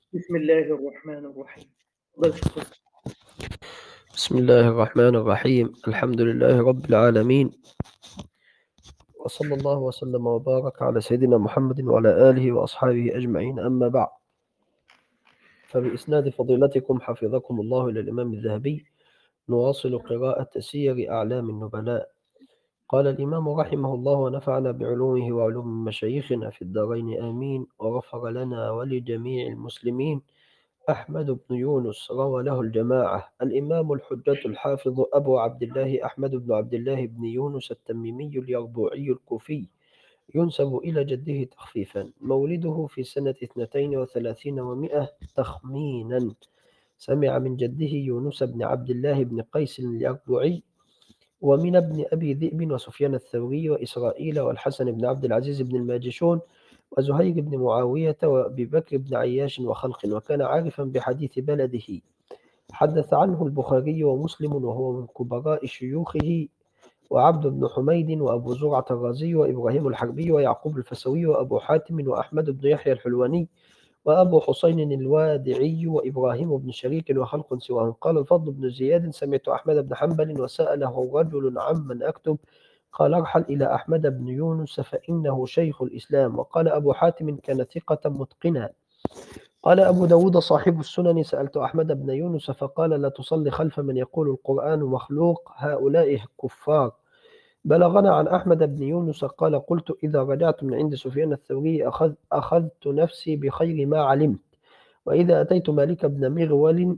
بسم الله الرحمن الرحيم. الله يشكرك. بسم الله الرحمن الرحيم. الحمد لله رب العالمين، وصلى الله وسلم وبارك على سيدنا محمد وعلى آله وأصحابه أجمعين، أما بعد. فبإسناد فضيلتكم حفظكم الله إلى الإمام الذهبي نواصل قراءة سير أعلام النبلاء. قال الإمام رحمه الله ونفعنا بعلومه وعلوم مشايخنا في الدارين آمين، وغفر لنا ولجميع المسلمين. أحمد بن يونس روى له الجماعة. الإمام الحجة الحافظ أبو عبد الله أحمد بن عبد الله بن يونس التميمي اليربوعي الكوفي، ينسب إلى جده تخفيفا. مولده في سنة 32 ومائة تخمينا. سمع من جده يونس بن عبد الله بن قيس اليربوعي، ومن ابن أبي ذئب وسفيان الثوري وإسرائيل والحسن بن عبد العزيز بن الماجشون وزهير بن معاوية وأبي بكر بن عياش وخلق، وكان عارفا بحديث بلده. حدث عنه البخاري ومسلم، وهو من كبراء شيوخه، وعبد بن حميد وأبو زرعة الرازي وإبراهيم الحربي ويعقوب الفسوي وأبو حاتم وأحمد بن يحيى الحلواني وأبو حسين الوادعي وإبراهيم بن شريك وخلق سواهم. قال الفضل بن زياد: سمعت أحمد بن حنبل وسأله رجل عمن أكتب، قال: ارحل إلى أحمد بن يونس فإنه شيخ الإسلام. وقال أبو حاتم: كان ثقة متقنا. قال أبو داود صاحب السنن: سألت أحمد بن يونس فقال: لا تصلي خلف من يقول القرآن مخلوق، هؤلاء كفار. بلغنا عن أحمد بن يونس قال: قلت إذا رجعت من عند سفيان الثوري أخذت نفسي بخير ما علمت، وإذا أتيت مالك بن مغول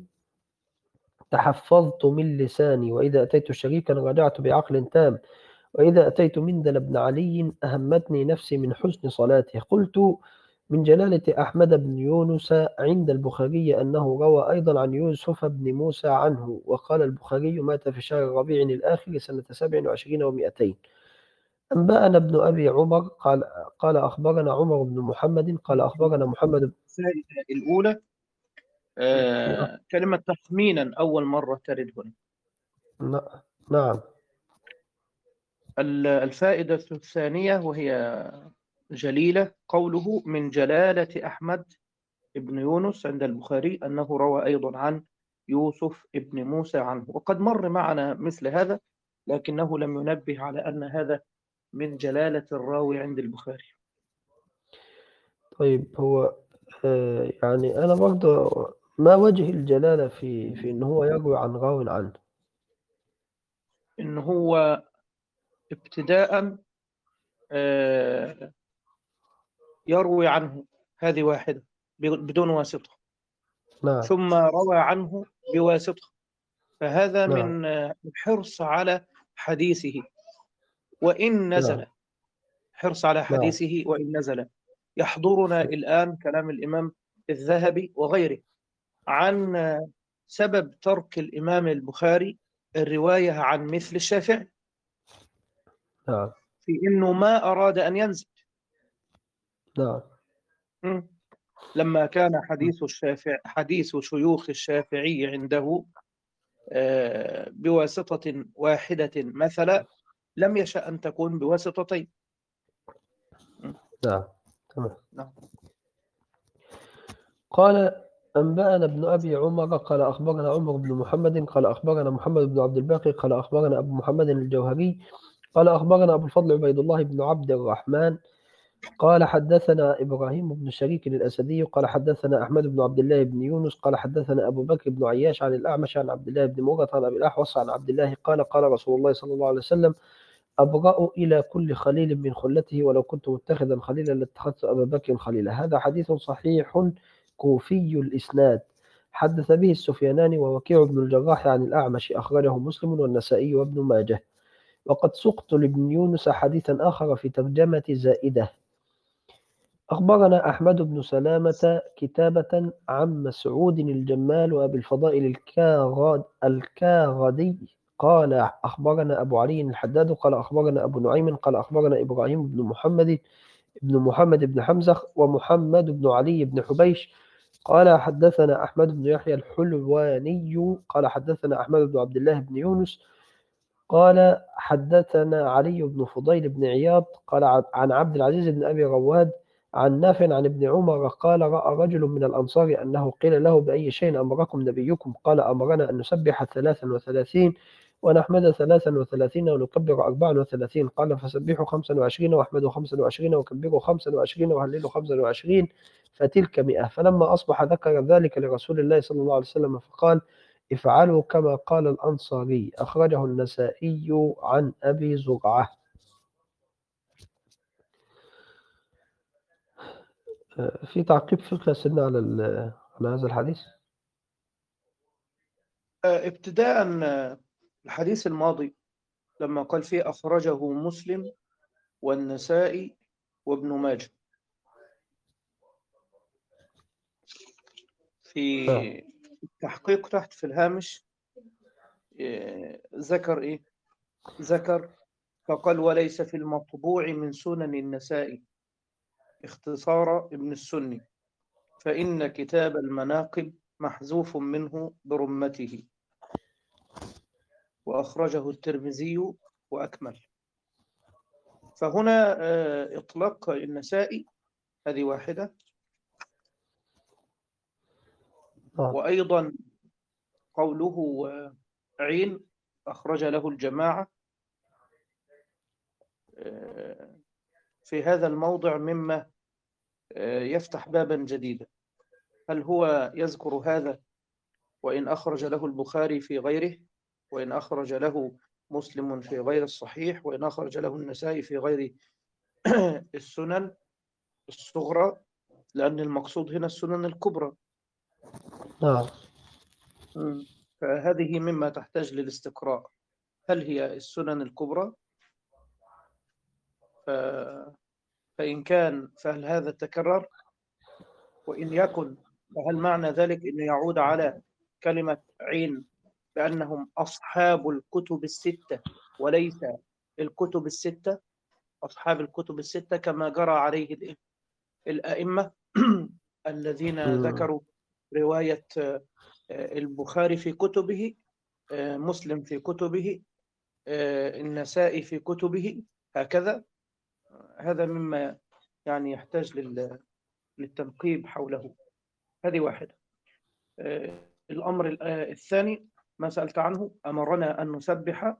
تحفظت من لساني، وإذا أتيت شريكا رجعت بعقل تام، وإذا أتيت مندل بن علي أهمتني نفسي من حسن صلاته. قلت: من جلالة أحمد بن يونس عند البخاري أنه روى أيضا عن يوسف بن موسى عنه. وقال البخاري: مات في شهر ربيع الآخر سنة 27 ومائتين. أنبأنا ابن أبي عمر قال أخبرنا عمر بن محمد قال أخبرنا محمد الفائدة الأولى، بن كلمة تخمينا أول مرة ترد هنا. نعم. الفائدة الثانية وهي جليلة، قوله من جلالة أحمد بن يونس عند البخاري أنه روى أيضا عن يوسف بن موسى عنه، وقد مر معنا مثل هذا، لكنه لم ينبه على أن هذا من جلالة الراوي عند البخاري. طيب، هو يعني أنا برضه ما وجه الجلالة في إن هو يروي عن راو عنه؟ إن هو ابتداء يروي عنه، هذه واحدة بدون واسطة، نعم. ثم روى عنه بواسطة، فهذا نعم. من الحرص على حديثه وإن نعم. نزل، حرص على نعم. حديثه وإن نزل. يحضرنا الآن كلام الإمام الذهبي وغيره عن سبب ترك الإمام البخاري الرواية عن مثل الشافعي، نعم. في إنه ما أراد أن ينزل. نعم. م. لما كان حديث شيوخ الشافعي عنده بواسطة واحدة مثلا، لم يشأ أن تكون بواسطتين. نعم. تمام. نعم. قال: أنبأنا ابن أبي عمر قال أخبرنا عمر بن محمد قال أخبرنا محمد بن عبد الباقي قال أخبرنا أبو محمد الجوهري قال أخبرنا أبو الفضل عبيد الله بن عبد الرحمن قال حدثنا إبراهيم بن شريك الأسدي قال حدثنا أحمد بن عبد الله بن يونس قال حدثنا أبو بكر بن عياش عن الأعمش عن عبد الله بن مرة عن أبي الأحوص عن عبد الله قال رسول الله صلى الله عليه وسلم: أبرأ إلى كل خليل من خلته، ولو كنت متخذا خليلا لاتخذت أبا بكر خليلا. هذا حديث صحيح كوفي الإسناد، حدث به السفيانان ووكيع بن الجراح عن الأعمش، أخرجه مسلم والنسائي وابن ماجه. وقد سقت لابن يونس حديثا آخر في ترجمة زائدة. أخبرنا أحمد بن سلامة كتابة عن مسعود الجمال وأبي الفضائل الكاغدي قال أخبرنا أبو علي الحداد قال أخبرنا أبو نعيم قال أخبرنا إبراهيم بن محمد بن حمزة ومحمد بن علي بن حبيش قال حدثنا أحمد بن يحيى الحلواني قال حدثنا أحمد بن عبد الله بن يونس قال حدثنا علي بن فضيل بن عياض قال عن عبد العزيز بن أبي رواد عن نافع عن ابن عمر قال رأى رجل من الأنصار أنه قيل له بأي شيء أمركم نبيكم؟ قال أمرنا أن نسبح 33 ونحمد 33 ونكبر 34. قال فسبحوا 25 واحمدوا 25 وكبروا 25 وهللوا 25 فتلك 100. فلما أصبح ذكر ذلك لرسول الله صلى الله عليه وسلم فقال افعلوا كما قال الأنصاري. أخرجه النسائي عن أبي زرعة. في تعقيب فقه سيدنا على هذا الحديث؟ ابتداء الحديث الماضي لما قال فيه أخرجه مسلم والنسائي وابن ماجه، في التحقيق تحت في الهامش ذكر إيه؟ ذكر فقال وليس في المطبوع من سنن النسائي اختصار ابن السني، فإن كتاب المناقب محذوف منه برمته، وأخرجه الترمذي وأكمل. فهنا إطلاق النسائي هذه واحدة. وأيضا قوله عين أخرج له الجماعة في هذا الموضع مما يفتح بابا جديدا. هل هو يذكر هذا وإن أخرج له البخاري في غيره، وإن أخرج له مسلم في غير الصحيح، وإن أخرج له النسائي في غير السنن الصغرى، لأن المقصود هنا السنن الكبرى. فهذه مما تحتاج للاستقراء. هل هي السنن الكبرى؟ فإن كان فهل هذا تكرر؟ وإن يكن فهل معنى ذلك أنه يعود على كلمة عين بأنهم أصحاب الكتب الستة وليس الكتب الستة، أصحاب الكتب الستة كما جرى عليه الأئمة الذين ذكروا رواية البخاري في كتبه، مسلم في كتبه، النسائي في كتبه، هكذا. هذا مما يعني يحتاج للتنقيب حوله. هذه واحدة. الأمر الثاني ما سألت عنه، أمرنا أن نسبح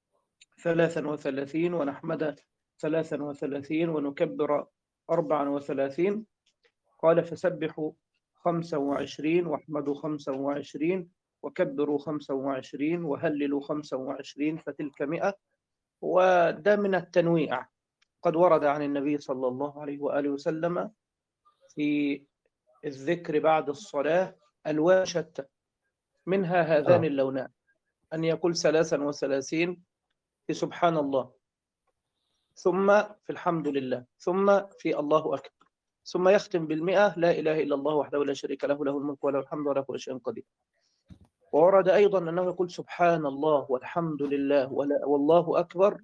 33 ونحمد 33 ونكبر 34. قال فسبحوا 25 واحمدوا 25 وكبروا 25 وهللوا 25 فتلك 100. وده من التنويع، قد ورد عن النبي صلى الله عليه وآله وسلم في الذكر بعد الصلاة ألوان شتى، منها هذان اللونان، أن يقول 33 في سبحان الله، ثم في الحمد لله، ثم في الله أكبر، ثم يختم ب100 لا إله إلا الله وحده لا شريك له، له الملك وله الحمد وله كل شيء قدير. وورد أيضا أنه يقول سبحان الله والحمد لله والله أكبر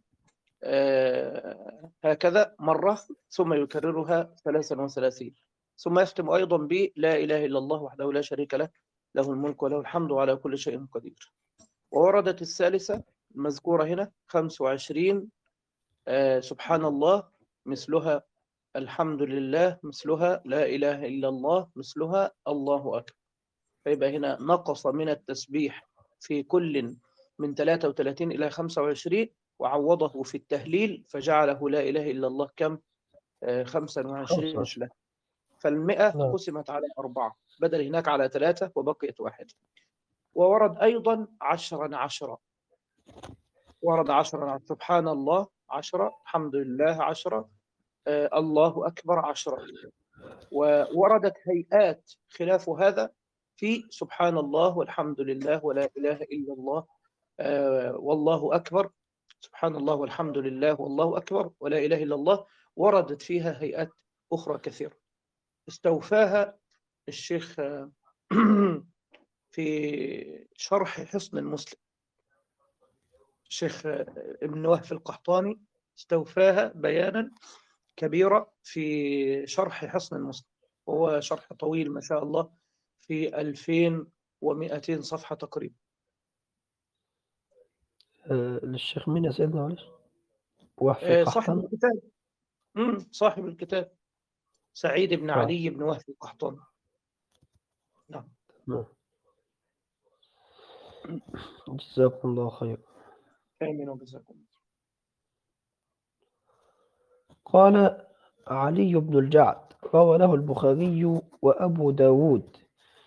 هكذا مرة، ثم يكررها 33، ثم يختم أيضا ب لا إله إلا الله وحده لا شريك له، له الملك وله الحمد على كل شيء قدير. ووردت الثالثة المذكورة هنا 25 سبحان الله مثلها، الحمد لله مثلها، لا إله إلا الله مثلها، الله أكبر. فيبقى هنا نقص من التسبيح في كل من 33 إلى 25، وعوضه في التهليل فجعله لا إله إلا الله كم 25 مثله. ف100 قسمت على 4 بدل هناك على 3 وبقيت 1. وورد أيضا 10 ورد 10 سبحان الله 10، الحمد لله 10، الله أكبر 10. ووردت هيئات خلاف هذا في سبحان الله والحمد لله ولا إله إلا الله والله أكبر، سبحان الله والحمد لله والله أكبر ولا إله إلا الله. وردت فيها هيئات أخرى كثيرة استوفاها الشيخ في شرح حصن المسلم، الشيخ ابن وهب القحطاني استوفاها بيانا كبيرة في شرح حصن المسلم، وهو شرح طويل ما شاء الله في 2200 صفحة تقريبا. للشيخ مين يا سيدنا معلش؟ وهب صاحب القحطاني. الكتاب. صاحب الكتاب سعيد بن علي بن وهب القحطاني. نعم. جزاكم الله خير. آمين وجزاكم. قال علي بن الجعد روى له البخاري وأبو داود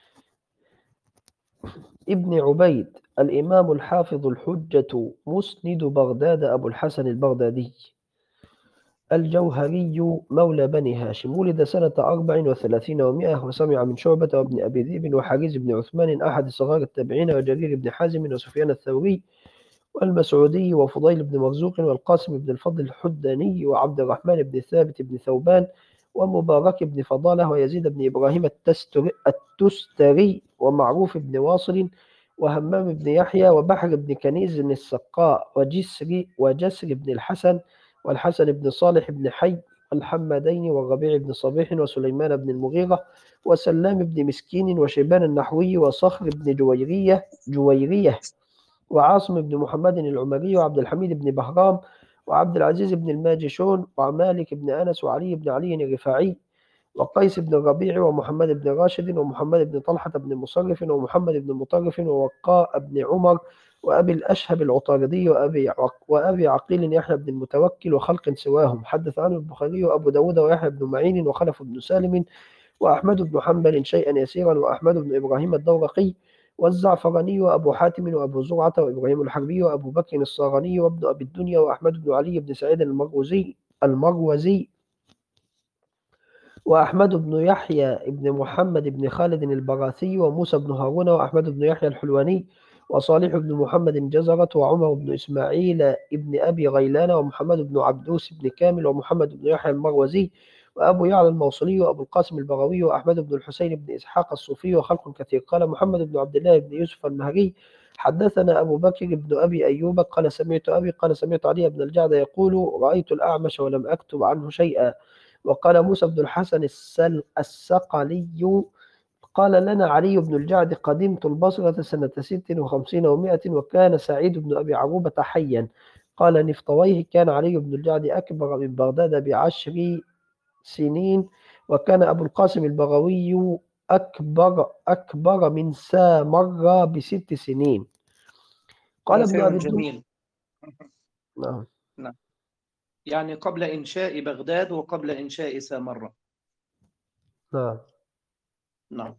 ابن عبيد الإمام الحافظ الحجة مسند بغداد أبو الحسن البغدادي الجوهري مولى بني هاشم، ولد سنة 34 و100، وسمع من شعبة وابن أبي ذئب وحريز بن عثمان أحد صغار التابعين وجرير بن حازم وسفيان الثوري والمسعودي وفضيل بن مرزوق والقاسم بن الفضل الحداني وعبد الرحمن بن ثابت بن ثوبان ومبارك بن فضالة ويزيد بن إبراهيم التستري ومعروف بن واصل وهمام بن يحيى وبحر بن كنيز بن السقاء وجسر بن الحسن والحسن بن صالح بن حي الحمدين والربيع بن صبيح وسليمان بن المغيرة وسلام بن مسكين وشيبان النحوي وصخر بن جويرية وعاصم بن محمد العمري وعبد الحميد بن بهرام وعبد العزيز بن الماجشون ومالك بن أنس وعلي بن علي الرفاعي وقيس بن الربيع ومحمد بن راشد ومحمد بن طلحة بن مصرف ومحمد بن مطرف ووقاء بن عمر وأبي الأشهب العطاردي وأبي عقيل يحيى بن المتوكل وخلق سواهم. حدث عنه البخاري وأبو داود ويحيى بن معين وخلف بن سالم وأحمد بن حنبل شيئا يسيرا وأحمد بن إبراهيم الدورقي والزعفراني وأبو حاتم وأبو زرعة وإبراهيم الحربي وأبو بكر الصاغني وابن أبي الدنيا وأحمد بن علي بن سعيد المروزي وأحمد بن يحيى بن محمد بن خالد البراثي وموسى بن هارون وأحمد بن يحيى الحلواني وصالح بن محمد الجزرة وعمر بن إسماعيل بن أبي غيلان ومحمد بن عبدوس بن كامل ومحمد بن يحيى المروزي وأبو يعلى الموصلي وأبو القاسم البغوي وأحمد بن الحسين بن إسحاق الصوفي وخلق كثير. قال محمد بن عبد الله بن يوسف المهري حدثنا أبو بكر بن أبي أيوب قال سمعت أبي قال سمعت علي بن الجعد يقول رأيت الأعمش ولم أكتب عنه شيئا. وقال موسى بن الحسن السقلي قال لنا علي بن الجعد قدمت البصرة سنة 56 و100 وكان سعيد بن أبي عروبة حيا. قال نفطويه كان علي بن الجعد أكبر من بغداد ب10 سنين وكان أبو القاسم البغوي أكبر من سامرة ب6 سنين. قال ابن أبي جميل. نعم. يعني قبل إنشاء بغداد وقبل إنشاء سامرة. نعم.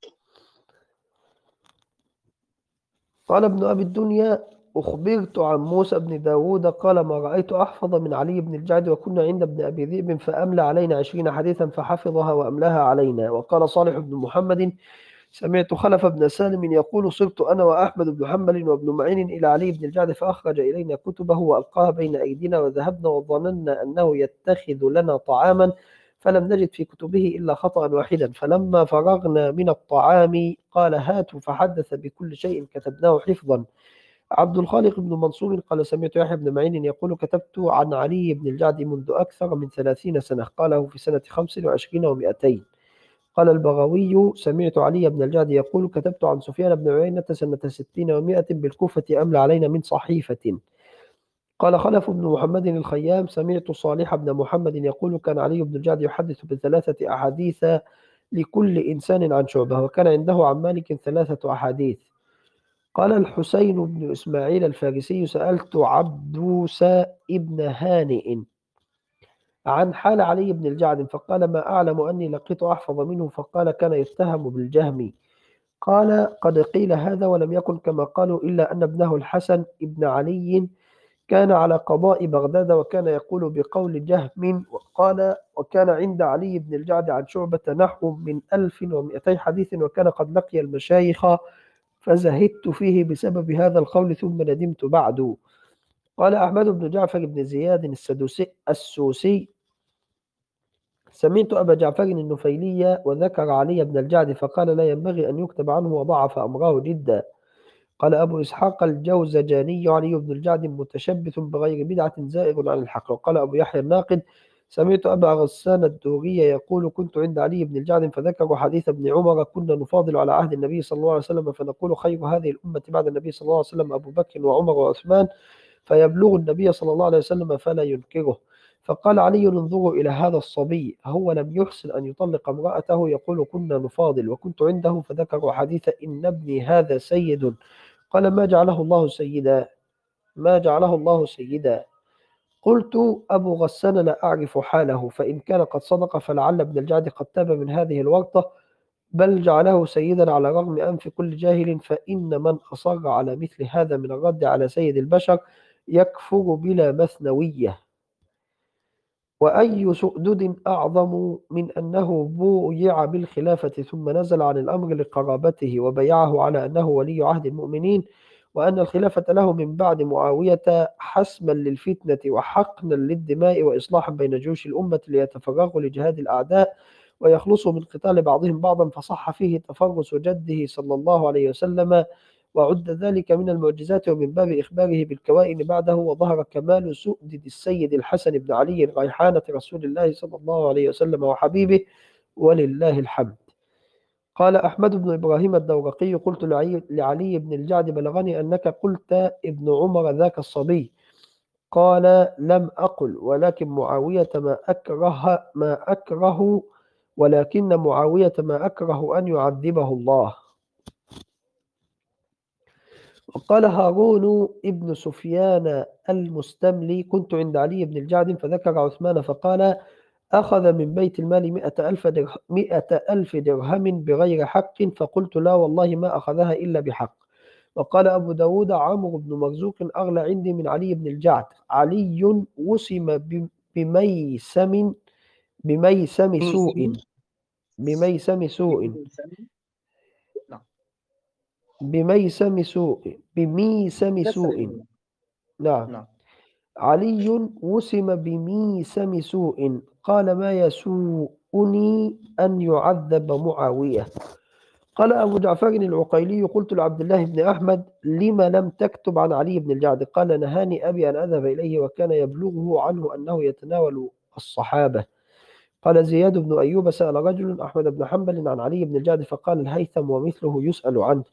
قال ابن أبي الدنيا أخبرت عن موسى بن داود قال ما رأيت أحفظ من علي بن الجعد وكنا عند ابن أبي ذئب فأملى علينا 20 حديثا فحفظها وأملاها علينا. وقال صالح بن محمد سمعت خلف بن سالم يقول صرت أنا وأحمد بن حنبل وابن معين إلى علي بن الجعد فأخرج إلينا كتبه وألقاها بين أيدينا وذهبنا وظننا أنه يتخذ لنا طعاما فلم نجد في كتبه إلا خطأ واحدا فلما فرغنا من الطعام قال هاتوا فحدث بكل شيء كتبناه حفظا. عبد الخالق بن منصور قال سمعت يحيى بن معين يقول كتبت عن علي بن الجعد منذ أكثر من 30 سنة قاله في سنة 25 و200. قال البغوي سمعت علي بن الجعد يقول كتبت عن سفيان بن عيينة سنة 60 و100 بالكوفة أملى علينا من صحيفة. قال خلف بن محمد الخيام سمعت صالح بن محمد يقول كان علي بن الجعد يحدث ب3 أحاديث لكل إنسان عن شعبة وكان عنده عن مالك 3 أحاديث. قال الحسين بن إسماعيل الفارسي سألت عبدوس ابن هانئ عن حال علي بن الجعد فقال ما أعلم أني لقيت أحفظ منه فقال كان يتهم بالجهم. قال قد قيل هذا ولم يكن كما قالوا إلا أن ابنه الحسن ابن علي كان على قضاء بغداد وكان يقول بقول جهم. وقال وكان عند علي بن الجعد عن شعبة نحو من 1200 حديث وكان قد لقي المشايخ فزهدت فيه بسبب هذا القول ثم ندمت بعد. قال أحمد بن جعفر بن زياد السوسي سمعت أبا جعفر النفيلي وذكر علي بن الجعد فقال لا ينبغي أن يكتب عنه وضعف أمره جدا. قال أبو إسحاق الجوزجاني علي بن الجعد متشبث بغير بدعة زائغ عن الحق. وقال أبو يحيى الناقد سمعت أبا غسان الدوري يقول كنت عند علي بن الجعد فذكروا حديث ابن عمر كنا نفاضل على عهد النبي صلى الله عليه وسلم فنقول خير هذه الأمة بعد النبي صلى الله عليه وسلم أبو بكر وعمر وعثمان فيبلغ النبي صلى الله عليه وسلم فلا ينكره فقال علي: انظروا إلى هذا الصبي، هو لم يحسن أن يطلق امرأته، يقول: كنا نفاضل وكنت عنده، فذكروا حديث إن ابني هذا سيد. قال: ما جعله الله سيدا، ما جعله الله سيدا. قلت: أبو غسان لا أعرف حاله، فإن كان قد صدق فلعل ابن الجعد قد تاب من هذه الورطة، بل جعله سيدا على رغم أنف كل جاهل، فإن من أصر على مثل هذا من الرد على سيد البشر يكفر بلا مثنوية. وأي سؤدد أعظم من أنه بويع بالخلافة ثم نزل عن الأمر لقرابته وبيعه على أنه ولي عهد المؤمنين، وأن الخلافة له من بعد معاوية حسما للفتنة وحقنا للدماء وإصلاحا بين جيوش الأمة ليتفرغوا لجهاد الأعداء ويخلصوا من قتال بعضهم بعضا، فصح فيه تفرس جده صلى الله عليه وسلم، وعد ذلك من المعجزات ومن باب إخباره بالكوائن بعده، وظهر كمال سؤدد السيد الحسن بن علي ريحانة رسول الله صلى الله عليه وسلم وحبيبه، ولله الحمد. قال أحمد بن إبراهيم الدورقي: قلت لعلي بن الجعد: بلغني أنك قلت ابن عمر ذاك الصبي. قال: لم أقل، ولكن معاوية ما أكره ولكن معاوية ما أكره أن يعذبه الله. وقال هارون ابن سفيان المستملي: كنت عند علي بن الجعد فذكر عثمان فقال: أخذ من بيت المال 100,000 درهم بغير حق، فقلت: لا والله ما أخذها إلا بحق. وقال أبو داود: عمرو بن مرزوق أغلى عندي من علي بن الجعد. علي وسم بميسم سوء بميسم سوء نعم. بميسم سوء بميسم سوء نعم. نعم. علي وسم بميسم سوء، قال: ما يسوءني أن يعذب معاوية. قال أبو جعفر العقيلي: قلت لعبد الله بن أحمد: لم لم تكتب عن علي بن الجعد؟ قال: نهاني أبي أن أذهب إليه، وكان يبلغه عنه أنه يتناول الصحابة. قال زياد بن أيوب: سأل رجل أحمد بن حنبل عن علي بن الجعد، فقال الهيثم ومثله يسأل عنه.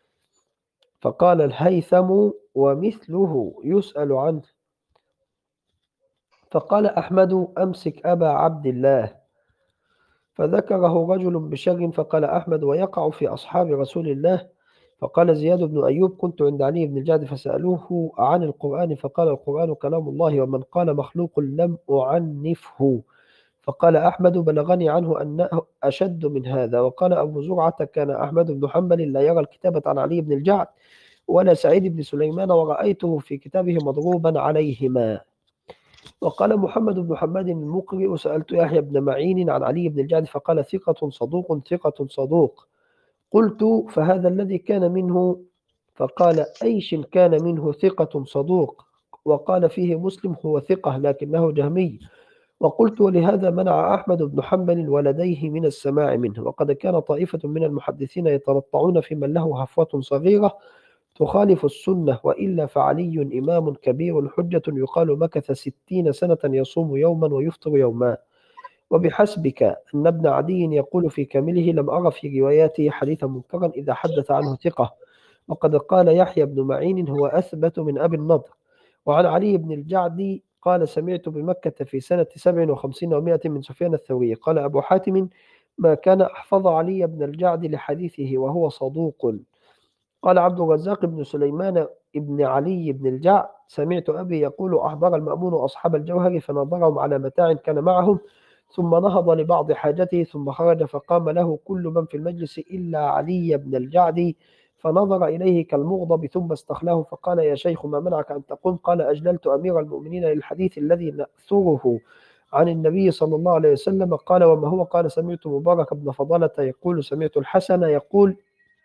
فقال أحمد: أمسك أبا عبد الله. فذكره رجل بشر، فقال أحمد: ويقع في أصحاب رسول الله. فقال زياد بن أيوب: كنت عند علي بن الجعد فسألوه عن القرآن، فقال: القرآن كلام الله، ومن قال مخلوق لم أعنفه. فقال أحمد: بلغني عنه أنه أشد من هذا. وقال أبو زرعة: كان أحمد بن حنبل لا يرى الكتابة عن علي بن الجعد ولا سعيد بن سليمان، ورأيته في كتابه مضروبا عليهما. وقال محمد بن حماد المقرئ: سألت يحيى بن معين عن علي بن الجعد فقال: ثقة صدوق ثقة صدوق. قلت: فهذا الذي كان منه؟ فقال: أيش كان منه ثقة صدوق؟ وقال فيه مسلم: هو ثقة لكنه جهمي. وقلت: ولهذا منع أحمد بن حنبل ولديه من السماع منه. وقد كان طائفة من المحدثين يتنطعون في من له هفوة صغيرة تخالف السنة، وإلا فعلي إمام كبير حجة يقال مكث 60 سنة يصوم يوما ويفطر يوما. وبحسبك أن ابن عدي يقول في كامله: لم أرى في رواياته حديثا منكرا إذا حدث عنه ثقة. وقد قال يحيى بن معين: هو أثبت من أبي النضر. وعن علي بن الجعد قال: سمعت بمكة في سنة 57 و100 من سفيان الثوري. قال أبو حاتم: ما كان أحفظ علي بن الجعد لحديثه وهو صدوق. قال عبد الرزاق بن سليمان ابن علي بن الجعد: سمعت أبي يقول: أحضر المأمون أصحاب الجوهر فنظرهم على متاع كان معهم، ثم نهض لبعض حاجته، ثم خرج فقام له كل من في المجلس إلا علي بن الجعد، فنظر إليه كالمغضب، ثم استخلاه فقال: يا شيخ ما منعك أن تقوم؟ قال: أجللت أمير المؤمنين للحديث الذي نأثره عن النبي صلى الله عليه وسلم. قال: وما هو؟ قال: سمعت مبارك بن فضالة يقول: سمعت الحسن يقول: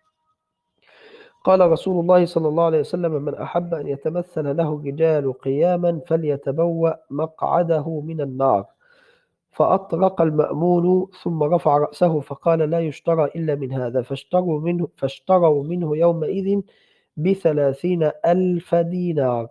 قال رسول الله صلى الله عليه وسلم: من أحب أن يتمثل له الرجال قياما فليتبوأ مقعده من النار. فأطرق المأمون ثم رفع رأسه فقال: لا يشترى إلا من هذا. فاشتروا منه يومئذ ب30,000 دينار.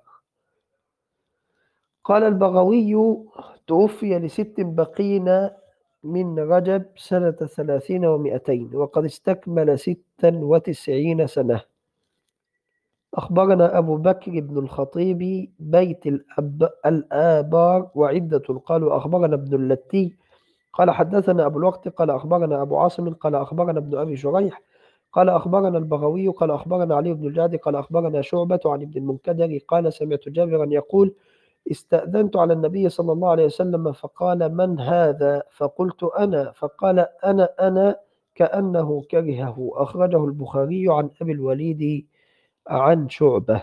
قال البغوي: توفي ل6 بقين من رجب سنة 30 و200، وقد استكمل 96 سنة. أخبرنا أبو بكر بن الخطيب بيت الآبار وعدة قالوا أخبرنا ابن اللتي قال حدثنا أبو الوقت قال أخبرنا أبو عاصم قال أخبرنا ابن أبي شريح قال أخبرنا البغوي قال أخبرنا علي بن الجعد قال أخبرنا شعبة عن ابن المنكدر قال سمعت جابرا يقول استأذنت على النبي صلى الله عليه وسلم فقال من هذا فقلت أنا فقال أنا كأنه كرهه أخرجه البخاري عن أبي الوليد عن شعبة.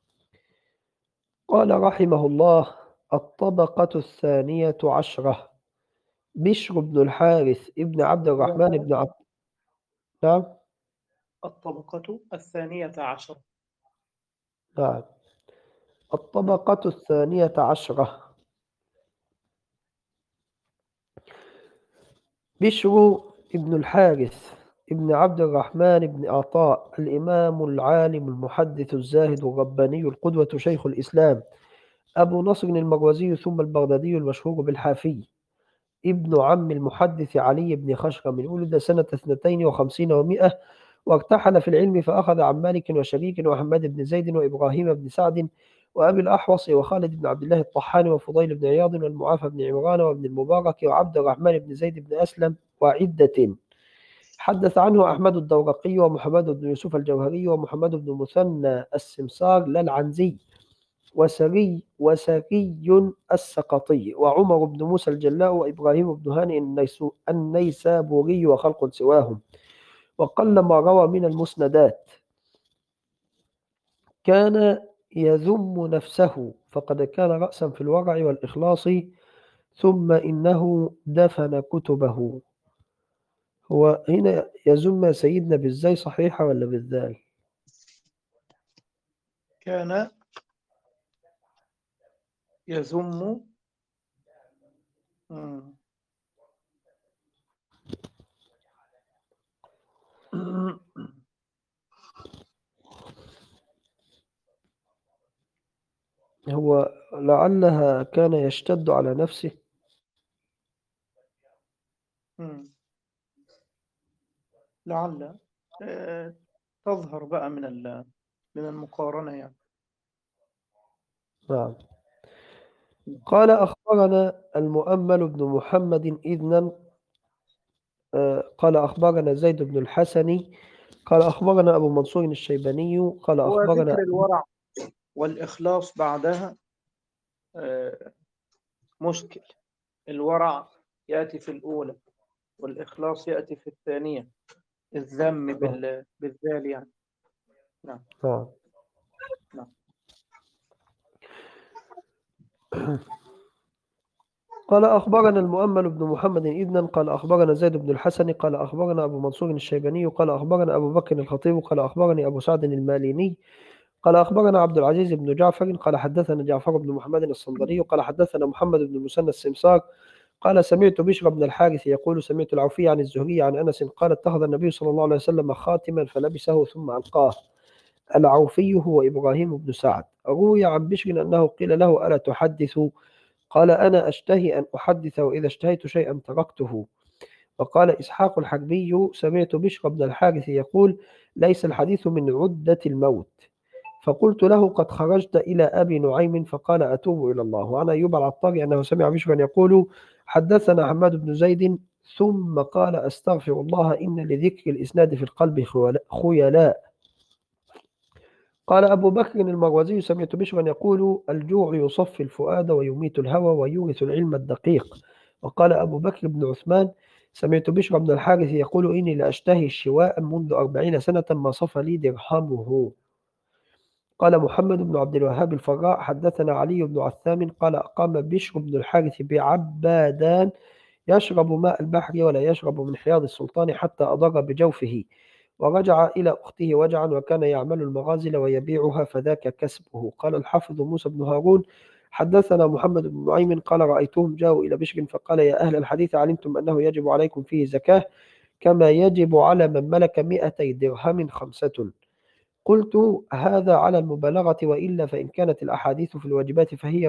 قال رحمه الله الطبقة الثانية عشرة بشر بن الحارث ابن عبد الرحمن بن عبد نعم الطبقة الثانية عشر. نعم الطبقة الثانية عشرة بشر ابن الحارث ابن عبد الرحمن بن عطاء الإمام العالم المحدث الزاهد الرباني القدوة شيخ الإسلام أبو نصر المروزي ثم البغدادي المشهور بالحافي ابن عم المحدث علي بن خشرم ولد سنة 52 و100 وارتحل في العلم فأخذ عن مالك وشريك وحماد بن زيد وإبراهيم بن سعد وأبي الأحوص وخالد بن عبد الله الطحان وفضيل بن عياض والمعافى بن عمران وابن المبارك وعبد الرحمن بن زيد بن أسلم وعدة. حدث عنه أحمد الدورقي ومحمد بن يوسف الجوهري ومحمد بن مثنى السمسار للعنزي وسري السقطي وعمر بن موسى الجلاء وإبراهيم بن هانئ النيسابوري وخلق سواهم. وقل ما روى من المسندات. كان يذم نفسه فقد كان رأسا في الورع والإخلاص ثم إنه دفن كتبه. هو هنا يذم سيدنا بالزاي صحيحة ولا بالذال؟ كان يذم هو لعلها كان يشتد على نفسه. لعل تظهر بقى من المقارنة يعني. نعم. قال أخبرنا المؤمل بن محمد إذنا قال أخبرنا زيد بن الحسن قال أخبرنا أبو منصور الشيباني قال هو أخبرنا ذكر الورع والإخلاص بعدها مشكل. الورع يأتي في الأولى والإخلاص يأتي في الثانية، الذم بالذال يعني. نعم. نعم. قال أخبرنا المؤمل بن محمد إذنا قال أخبرنا زيد بن الحسن قال أخبرنا أبو منصور الشيباني قال أخبرنا أبو بكر الخطيب قال أخبرني أبو سعد الماليني قال أخبرنا عبد العزيز بن جعفر قال حدثنا جعفر بن محمد الصندلي قال حدثنا محمد بن المثنى السمسار قال سمعت بشر بن الحارث يقول سمعت العوفي عن الزهري عن أنس قال اتخذ النبي صلى الله عليه وسلم خاتما فلبسه ثم ألقاه. العوفي هو إبراهيم بن سعد. روي عن بشر أنه قيل له ألا تحدث قال أنا أشتهي أن أحدث وإذا اشتهيت شيئا تركته. وقال إسحاق الحربي سمعت بشر بن الحارث يقول ليس الحديث من عدة الموت. فقلت له قد خرجت إلى أبي نعيم فقال أتوب إلى الله. وعن أيوب العطاري أنه سمع بشرا يقول حدثنا حماد بن زيد ثم قال أستغفر الله إن لذكر الإسناد في القلب خيلاء. قال أبو بكر المروزي سمعت بشرا يقول الجوع يصفي الفؤاد ويميت الهوى ويورث العلم الدقيق. وقال أبو بكر بن عثمان سمعت بشر بن الحارث يقول إني لأشتهي الشواء منذ 40 سنة ما صفى لي درهمه. قال محمد بن عبد الوهاب الفراء حدثنا علي بن عثام قال أقام بشر بن الحارث بعبادان يشرب ماء البحر ولا يشرب من حياض السلطان حتى أضر بجوفه ورجع إلى أخته وجعا وكان يعمل المغازل ويبيعها فذاك كسبه. قال الحافظ موسى بن هارون حدثنا محمد بن نعيم قال رأيتهم جاءوا إلى بشر فقال يا أهل الحديث علمتم أنه يجب عليكم فيه زكاة كما يجب على من ملك 200 درهم 5. قلت هذا على المبالغة وإلا فإن كانت الأحاديث في الواجبات فهي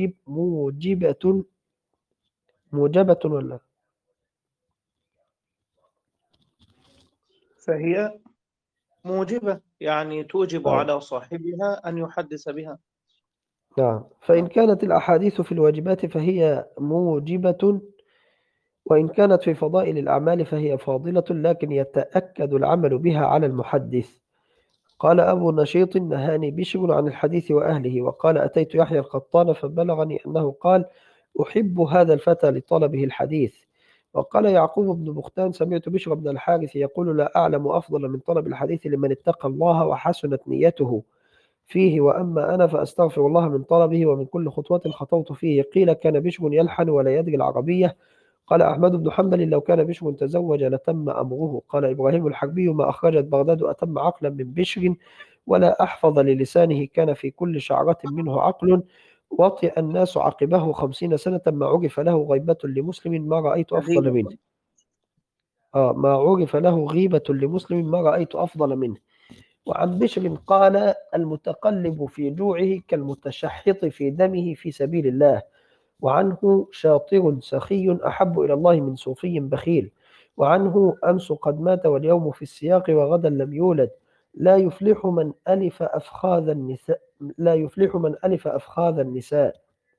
موجبة ولا فهي موجبة، يعني توجب نعم. على صاحبها أن يحدث بها. نعم. فإن نعم. كانت الأحاديث في الواجبات فهي موجبة، وإن كانت في فضائل الأعمال فهي فاضلة، لكن يتأكد العمل بها على المحدث. قال أبو نشيط: نهاني بشر عن الحديث وأهله. وقال: أتيت يحيى القطان فبلغني أنه قال: أحب هذا الفتى لطلبه الحديث. وقال يعقوب بن بختان: سمعت بشر بن الحارث يقول: لا أعلم أفضل من طلب الحديث لمن اتقى الله وحسنت نيته فيه، وأما أنا فأستغفر الله من طلبه ومن كل خطوة خطوت فيه. قيل: كان بشر يلحن ولا يدري العربية. قال أحمد بن حنبل: لو كان بشر تزوج لتم أمره. قال إبراهيم الحربي: ما أخرجت بغداد أتم عقلا من بشر، ولا أحفظ للسانه، كان في كل شعرة منه عقل. وطئ الناس عقبه 50 سنة، ما عرف له غيبة لمسلم ما رأيت أفضل منه. غيبة. ما عرف له غيبة لمسلم ما رأيت أفضل منه. وعن بشر قال: المتقلب في جوعه كالمتشحط في دمه في سبيل الله. وعنه: شاطر سخي أحب إلى الله من صوفي بخيل. وعنه: أمس قد مات واليوم في السياق وغدا لم يولد. لا يفلح من ألف أفخاذ النساء، لا يفلح من ألف أفخاذ النساء.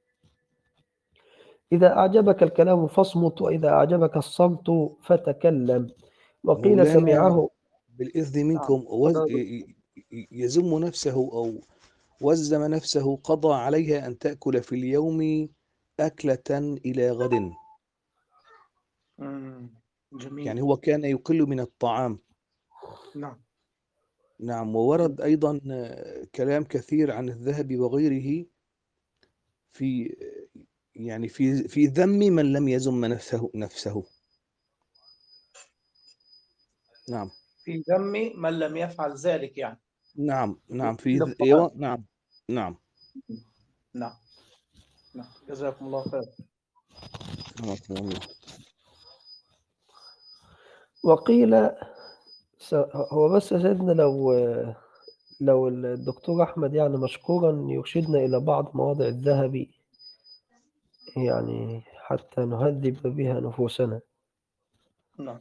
إذا أعجبك الكلام فاصمت، وإذا أعجبك الصمت فتكلم. وقيل مولانا سمعه. بالإذن نعم. منكم تفضل. يزم نفسه أو وزم نفسه، قضى عليها أن تأكل في اليوم أكلة إلى غد. جميل. يعني هو كان يقل من الطعام. نعم. نعم. وورد أيضا كلام كثير عن الذهبي وغيره في يعني في ذم من لم يزم نفسه. نعم. في ذم من لم يفعل ذلك يعني. نعم. نعم. للطعام. نعم. نعم. نعم. نعم. جزاكم الله خير. رحمه الله. وقيل هو بس يا سيدنا، لو الدكتور أحمد يعني مشكورا يرشدنا إلى بعض مواضع الذهبي، يعني حتى نهذب بها نفوسنا. نعم.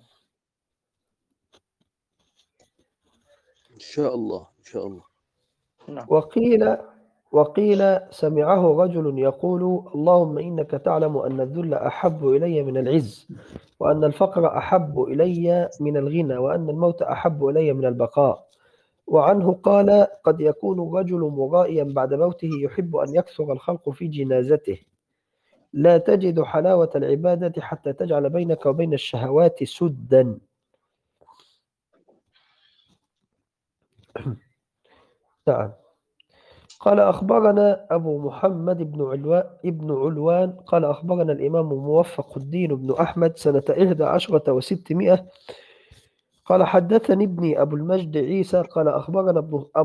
إن شاء الله. إن شاء الله. نعم. وقيل سمعه رجل يقول: اللهم إنك تعلم أن الذل أحب إلي من العز، وأن الفقر أحب إلي من الغنى، وأن الموت أحب إلي من البقاء. وعنه قال: قد يكون الرجل مرائيا بعد موته يحب أن يكثر الخلق في جنازته. لا تجد حلاوة العبادة حتى تجعل بينك وبين الشهوات سدا. نعم. قال أخبرنا أبو محمد ابن علوان قال أخبرنا الإمام موفق الدين بن أحمد سنة 11 و600. قال حدثني ابني أبو المجد عيسى قال أخبرنا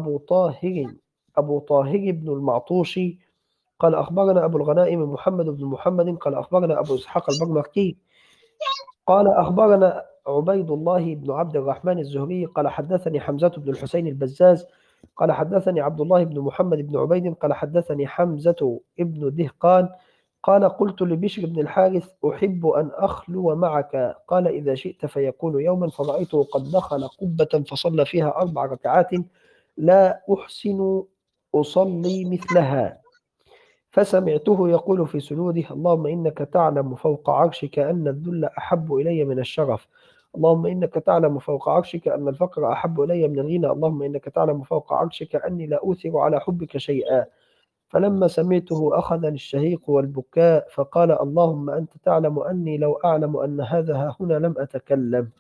أبو طاهر بن المعطوشي قال أخبرنا أبو الغنائم محمد بن محمد قال أخبرنا أبو إسحاق البرمكي قال أخبرنا عبيد الله بن عبد الرحمن الزهري قال حدثني حمزة بن الحسين البزاز قال حدثني عبد الله بن محمد بن عبيد قال حدثني حمزة بن دهقان قال قلت لبشر بن الحارث: أحب أن أخلو معك. قال: إذا شئت. فيكون يوما فرأيته قد دخل قبة فصلى فيها 4 ركعات لا أحسن أصلي مثلها، فسمعته يقول في سجوده: اللهم إنك تعلم فوق عرشك أن الذل أحب إلي من الشرف. اللهم إنك تعلم فوق عرشك أن الفقر أحب إلي من الغنى. اللهم إنك تعلم فوق عرشك أني لا أوثر على حبك شيئا. فلما سمعته أخذني الشهيق والبكاء، فقال: اللهم أنت تعلم أني لو أعلم أن هذا ها هنا لم أتكلم.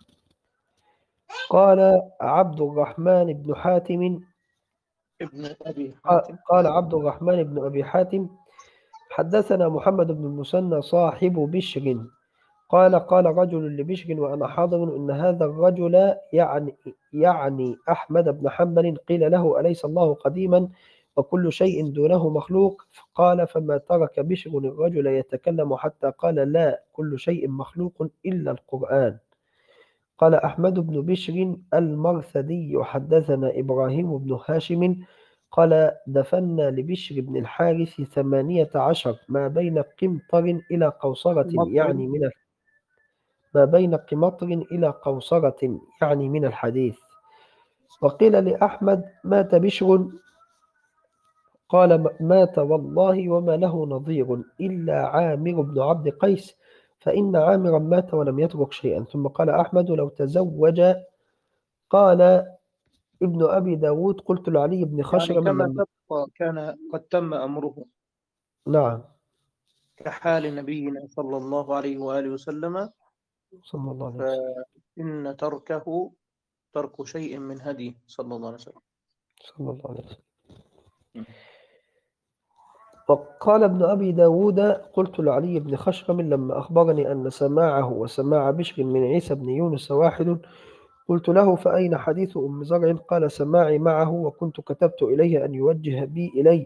قال عبد الرحمن بن حاتم ابن أبي حاتم. قال عبد الرحمن بن أبي حاتم: حدثنا محمد بن المثنى صاحب بشر قال رجل لبشر وأنا حاضر: إن هذا الرجل يعني أحمد بن حنبل. قيل له: أليس الله قديما وكل شيء دونه مخلوق؟ قال: فما ترك بشر الرجل يتكلم حتى قال: لا، كل شيء مخلوق إلا القرآن. قال أحمد بن بشر المرثدي: حدثنا إبراهيم بن هاشم قال: دفنا لبشر بن الحارث 18 ما بين قمطر إلى قوصرة، مطعم. ما بين قمطر إلى قوصرة يعني من الحديث. وقيل لأحمد مات بشر، قال مات والله وما له نظير إلا عامر بن عبد قيس، فإن عامرا مات ولم يترك شيئا. ثم قال أحمد لو تزوج. قال ابن أبي داود قلت لعلي بن يعني خشرم كما لما. تبقى كان قد تم أمره نعم. كحال نبينا صلى الله عليه وآله وسلم، صلى الله عليه وسلم. فإن تركه ترك شيء من هدي صلى الله عليه وسلم. صلى الله عليه وسلم. وقال ابن أبي داود قلت لعلي بن خشرم لما أخبرني أن سماعه وسماع بشر من عيسى بن يونس واحد، قلت له فأين حديث أم زرع؟ قال سماعي معه وكنت كتبت إليه أن يوجه بي إليه،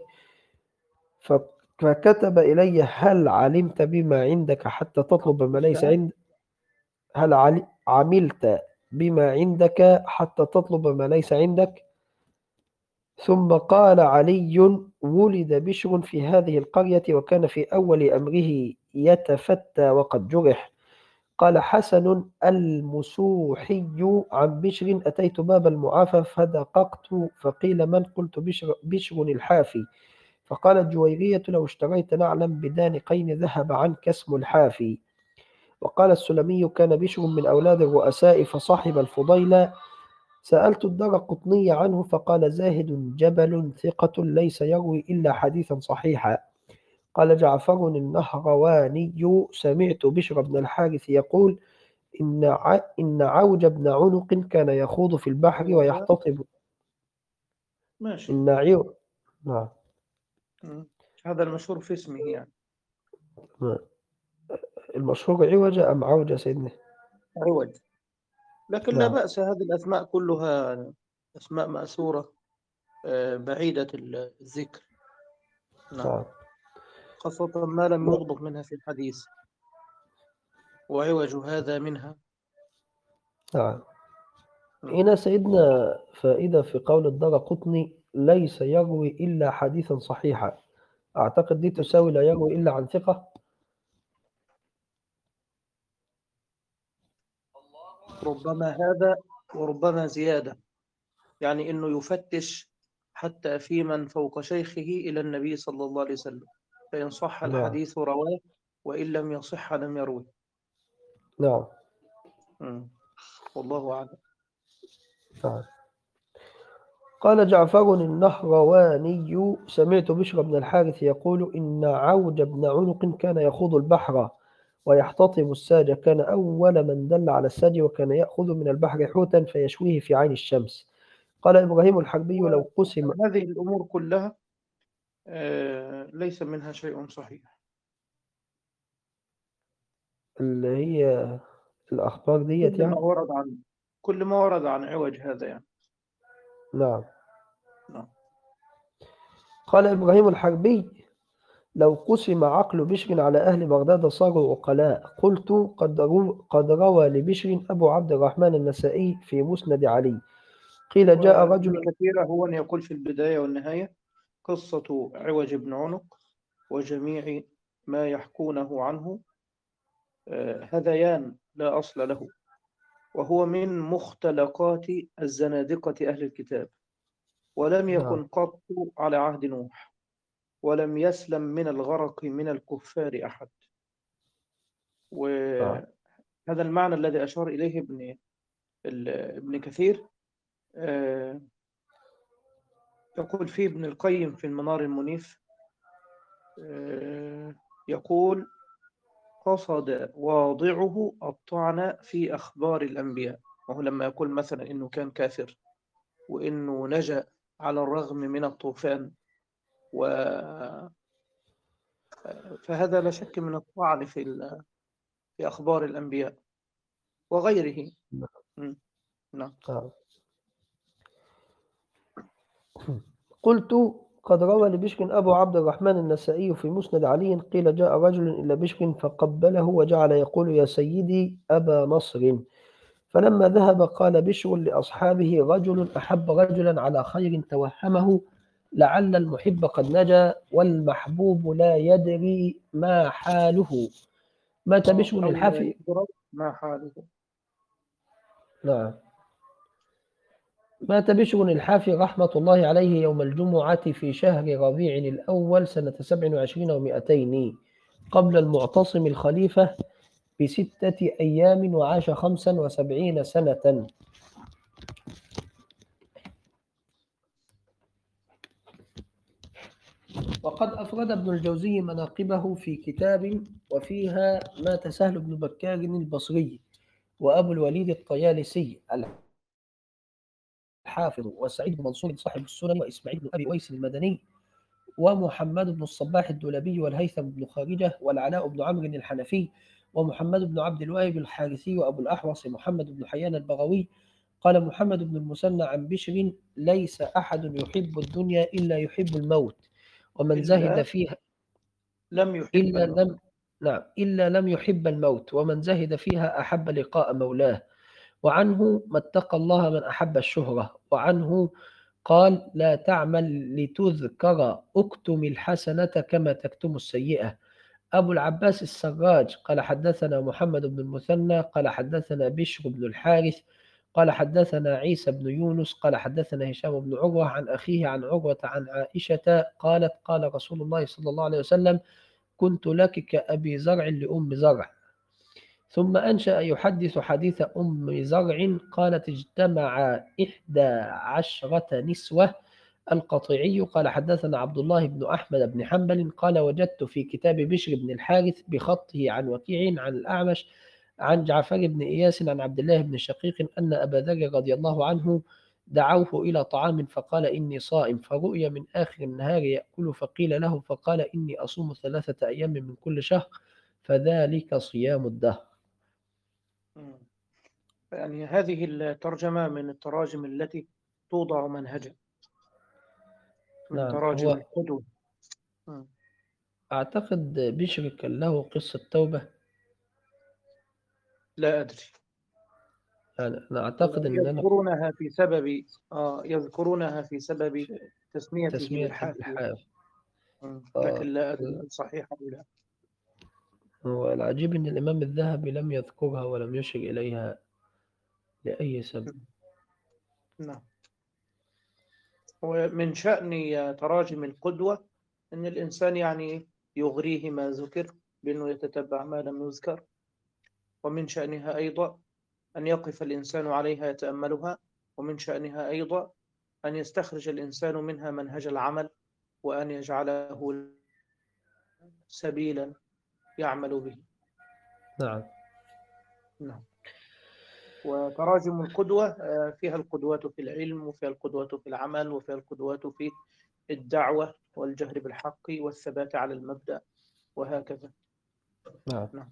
فكتب إلي هل علمت بما عندك حتى تطلب ما ليس عندك؟ هل عملت بما عندك حتى تطلب ما ليس عندك؟ ثم قال علي ولد بشر في هذه القرية وكان في أول أمره يتفتى وقد جرح. قال حسن المسوحي عن بشر أتيت باب المعافى فدققت فقيل من؟ قلت بشر الحافي. فقالت جويرية لو اشتريت نعلا بدانقين ذهب عنك اسم الحافي. وقال السلمي كان بشر من أولاد الرؤساء فصاحب الفضيل. سألت الدرقطني عنه فقال زاهد جبل ثقة ليس يروي إلا حديثا صحيحا. قال جعفر النهرواني سمعت بشر بن الحارث يقول إن عوج بن عنق كان يخوض في البحر ويحتطب. ماشي. إن عيو نعم. هذا المشهور في اسمه يعني المشهور عوج أم عوج سيدنا؟ عوج، لكن لا نعم. بأس. هذه الأسماء كلها أسماء مأثورة بعيدة الذكر. نعم. نعم. خاصة ما لم يضبط منها في الحديث، وعوج هذا منها. نعم. نعم. هنا سيدنا فائدة في قول الدرقطني ليس يروي إلا حديثا صحيحا، أعتقد دي تساوي لا يروي إلا عن ثقة. ربما هذا وربما زيادة، يعني إنه يفتش حتى في من فوق شيخه إلى النبي صلى الله عليه وسلم، فإن صح نعم. الحديث رواه، وإن لم يصح لم يروي. نعم. والله أعلم. نعم. قال جعفر النهرواني سمعت بشر بن الحارث يقول إن عوج بن عنق كان يخوض البحر ويحتطب الساج، كان أول من دل على الساج وكان يأخذ من البحر حوتا فيشويه في عين الشمس. قال إبراهيم الحربي لو قسم. هذه الأمور كلها ليس منها شيء صحيح. اللي هي الأخبار ديت كل ما يعني. ورد عن كل ما ورد عن عوج هذا يعني. نعم. نعم. قال إبراهيم الحربي لو قسم عقل بشر على أهل بغداد صاروا عقلاء. قلت قد روى لبشر أبو عبد الرحمن النسائي في مسند علي قيل جاء وابن رجل. كثير هو أن يقول في البداية والنهاية قصة عوج بن عنق وجميع ما يحكونه عنه هذيان لا أصل له، وهو من مختلقات الزنادقة أهل الكتاب، ولم نعم. يكن قط على عهد نوح، ولم يسلم من الغرق من الكفار أحد. نعم. وهذا المعنى الذي أشار إليه ابن كثير يقول فيه ابن القيم في المنار المنيف، يقول قصد واضعه الطعن في أخبار الأنبياء، وهو لما يقول مثلا إنه كان كافر وإنه نجا على الرغم من الطوفان فهذا لا شك من الطعن في أخبار الأنبياء وغيره. نعم. نعم. قلت قد روى لبشر أبو عبد الرحمن النسائي في مسند علي قيل جاء رجل إلى بشر فقبله وجعل يقول يا سيدي أبا نصر. فلما ذهب قال بشر لأصحابه رجل أحب رجلا على خير توهمه لعل المحب قد نجا والمحبوب لا يدري ما حاله. مات بشر أو لا الحافي. يدرك ما حاله. نعم. مات بشر الحافي رحمة الله عليه يوم الجمعة في شهر ربيع الأول سنة 27 و200 قبل المعتصم الخليفة ب6 أيام، وعاش 75 سنة. وقد أفرد ابن الجوزي مناقبه في كتاب، وفيها مات سهل بن بكار البصري، وأبو الوليد الطيالسي الحافظ، وسعيد بن منصور صاحب السنن، وإسماعيل بن أبي ويس المدني، ومحمد بن الصباح الدولبي، والهيثم بن خارجة، والعلاء بن عمرو الحنفي، ومحمد بن عبد الوهاب الحارثي، وأبو الأحوص محمد بن حيان البغوي. قال محمد بن المثنى عن بشر: ليس أحد يحب الدنيا إلا يحب الموت، ومن زهد إلا فيها لم يحب إلا الموت. لم نعم إلا لم يحب الموت، ومن زهد فيها أحب لقاء مولاه. وعنه: ما اتقى الله من أحب الشهرة. وعنه قال: لا تعمل لتذكر، اكتم الحسنة كما تكتم السيئة. أبو العباس السراج قال: حدثنا محمد بن المثنى قال حدثنا بشر بن الحارث قال حدثنا عيسى بن يونس قال حدثنا هشام بن عروة عن أخيه عن عروة عن عائشة قالت: قال رسول الله صلى الله عليه وسلم: كنت لك كأبي زرع لأم زرع. ثم أنشأ يحدث حديث أم زرع قالت: اجتمع 11 نسوة. القطيعي قال: حدثنا عبد الله بن أحمد بن حنبل قال: وجدت في كتاب بشر بن الحارث بخطه عن وكيع عن الأعمش عن جعفر بن إياس عن عبد الله بن شقيق أن أبا ذر رضي الله عنه دعوه إلى طعام فقال: إني صائم، فرؤي من آخر النهار يأكل، فقيل له فقال: إني أصوم 3 أيام من كل شهر، فذلك صيام الدهر. مم. يعني هذه الترجمة من التراجم التي توضع منهجا، من نعم، تراجم هو القدوة. مم. أعتقد بشر كان له قصة توبة. لا أدري. يعني أنا أعتقد إن أنا يذكرونها في سبب تسميته تسمية بالحافي. بالحاف. لكن لا أدري هل صحيحة أو لا. هو العجيب إن الإمام الذهبي لم يذكرها ولم يشر إليها لأي سبب. نعم. ومن شأن تراجم القدوة أن الإنسان يعني يغريه ما ذكر بأنه يتتبع ما لم يذكر، ومن شأنها أيضا أن يقف الإنسان عليها يتأملها، ومن شأنها أيضا أن يستخرج الإنسان منها منهج العمل، وأن يجعله سبيلا يعمل به. نعم. نعم. وتراجم القدوة فيها القدوات في العلم، وفيها القدوات في العمل، وفيها القدوات في الدعوة والجهر بالحق والثبات على المبدأ، وهكذا. نعم. نعم.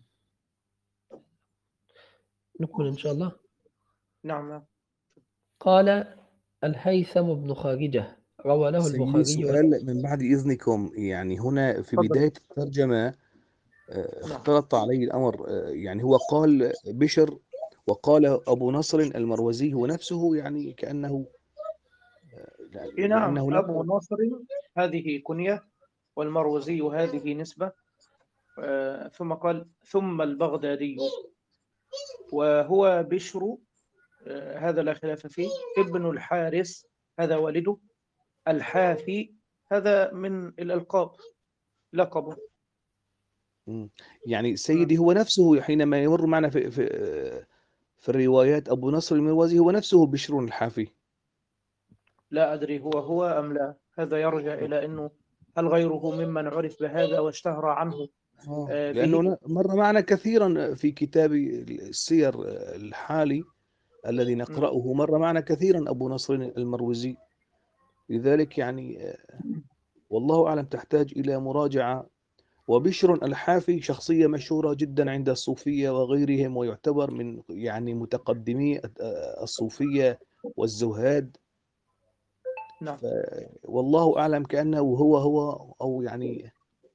نكمل إن شاء الله. نعم. قال: الهيثم بن خارجة روى له سيدي البخاري سؤال من بعد إذنكم، يعني هنا في تفضل. بداية الترجمة نعم. اختلط علي الأمر. يعني هو قال بشر وقال أبو نصر المروزي هو نفسه، يعني كأنه نعم، لأنه أبو لم. نصر هذه كنية، والمروزي هذه نسبة. ثم قال: ثم البغدادي، وهو بشر، هذا لا خلاف فيه، ابن الحارث هذا والده، الحافي هذا من الألقاب، لقبه. يعني سيدي هو نفسه حينما يمر معنا في الروايات أبو نصر المروزي هو نفسه بشر الحافي. لا أدري هو أم لا، هذا يرجع إلى أنه هل غيره ممن عرف بهذا واشتهر عنه به. لأنه مر معنا كثيرا في كتاب السير الحالي الذي نقرأه، مر معنا كثيرا أبو نصر المروزي. لذلك يعني والله أعلم تحتاج إلى مراجعة. وبشر الحافي شخصية مشهورة جدا عند الصوفية وغيرهم، ويعتبر من يعني متقدمي الصوفية والزهاد. نعم. والله أعلم كأنه هو أو يعني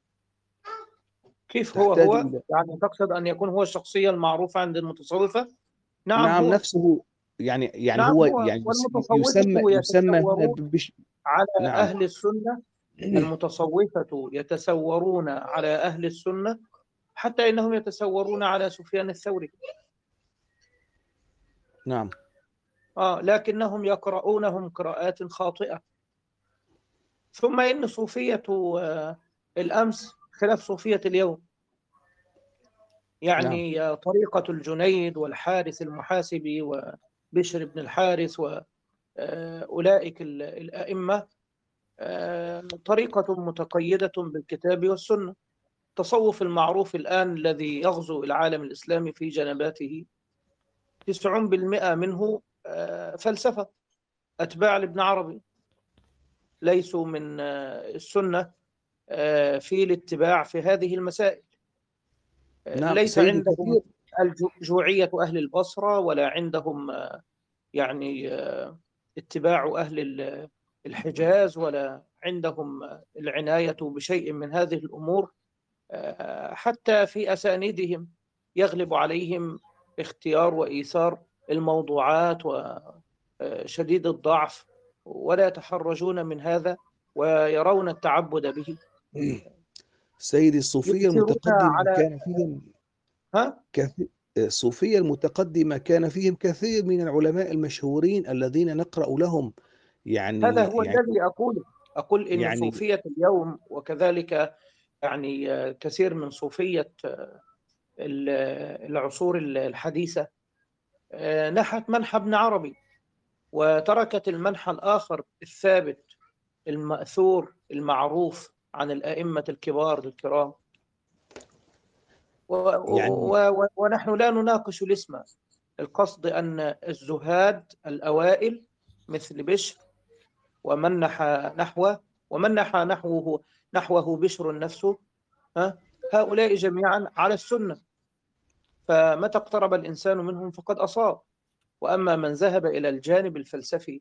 كيف تحتاج هو إلى. يعني تقصد أن يكون هو الشخصية المعروفة عند المتصوفة؟ نعم نعم هو. نفسه، يعني نعم هو هو، يعني والمتصوفة يسمى هنا يتسورون على نعم. أهل السنة. المتصوفة يتسورون على أهل السنة، حتى إنهم يتسورون على سفيان الثوري. نعم. لكنهم يقرؤونهم قراءات خاطئة. ثم إن صوفية الأمس خلاف صوفية اليوم. نعم يعني طريقة الجنيد والحارث المحاسبي وبشر بن الحارث وأولئك الأئمة طريقة متقيدة بالكتاب والسنة. التصوف المعروف الآن الذي يغزو العالم الإسلامي في جنباته 90% منه فلسفة، أتباع لابن عربي، ليسوا من السنة في الاتباع في هذه المسائل. نعم ليس سيدي عندهم كثير. جوعية أهل البصرة، ولا عندهم يعني اتباع أهل الحجاز، ولا عندهم العناية بشيء من هذه الأمور. حتى في أسانيدهم يغلب عليهم اختيار وإيثار الموضوعات وشديد الضعف، ولا يتحرجون من هذا ويرون التعبد به. سيدي الصوفية يؤثرون المتقدمة على كان فيهم ها الصوفية المتقدمة كان فيهم كثير من العلماء المشهورين الذين نقرأ لهم هذا يعني هو الذي أقوله. أقول إن يعني صوفية اليوم، وكذلك يعني كثير من صوفية العصور الحديثة، نحت منحى ابن عربي، وتركت المنحى الآخر الثابت المأثور المعروف عن الأئمة الكبار الكرام. يعني ونحن لا نناقش الاسم. القصد أن الزهاد الأوائل مثل بشر ومن نحى نحوه، ومن نحى نحوه بشر نفسه، هؤلاء جميعا على السنة، فمتى اقترب الإنسان منهم فقد أصاب. وأما من ذهب إلى الجانب الفلسفي،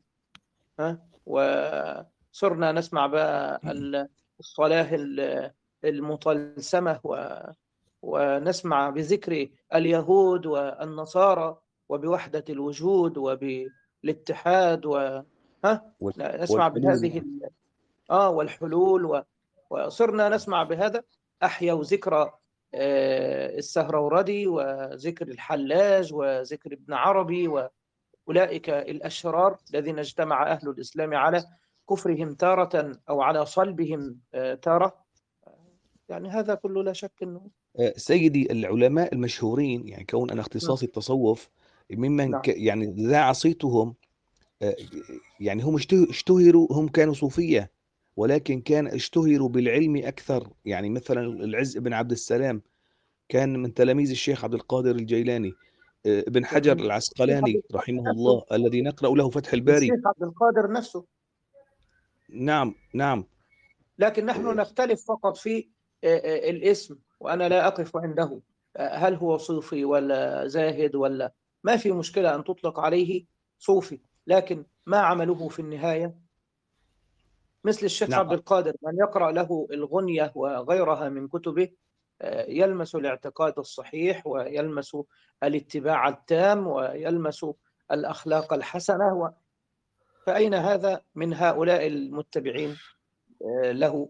وصرنا نسمع بقى الصلاة المطلسمة، ونسمع بذكر اليهود والنصارى وبوحدة الوجود وبالاتحاد نسمع والحلول. بهذه والحلول، وصرنا نسمع بهذا. أحيوا ذكرى السهروردي وذكر الحلاج وذكر ابن عربي وأولئك الأشرار الذين اجتمع أهل الإسلام على كفرهم تارة أو على صلبهم تارة. يعني هذا كله لا شك أنه سيدي العلماء المشهورين، يعني كون أنا اختصاصي التصوف، ممن نعم يعني ذاع صيتهم، يعني هم اشتهروا، هم كانوا صوفية ولكن كان اشتهروا بالعلم أكثر. يعني مثلا العز بن عبد السلام كان من تلاميذ الشيخ عبد القادر الجيلاني. ابن حجر جميل. الشيخ عبد العسقلاني القادر رحمه نفسه، الله الذي نقرأ له فتح الباري. الشيخ عبد القادر نفسه. نعم نعم. لكن نحن نختلف فقط في الاسم، وأنا لا أقف عنده. هل هو صوفي ولا زاهد، ولا ما في مشكلة أن تطلق عليه صوفي، لكن ما عمله في النهاية. مثل الشيخ نعم عبد القادر، من يقرأ له الغنية وغيرها من كتبه يلمس الاعتقاد الصحيح، ويلمس الاتباع التام، ويلمس الأخلاق الحسنة. فأين هذا من هؤلاء المتبعين له؟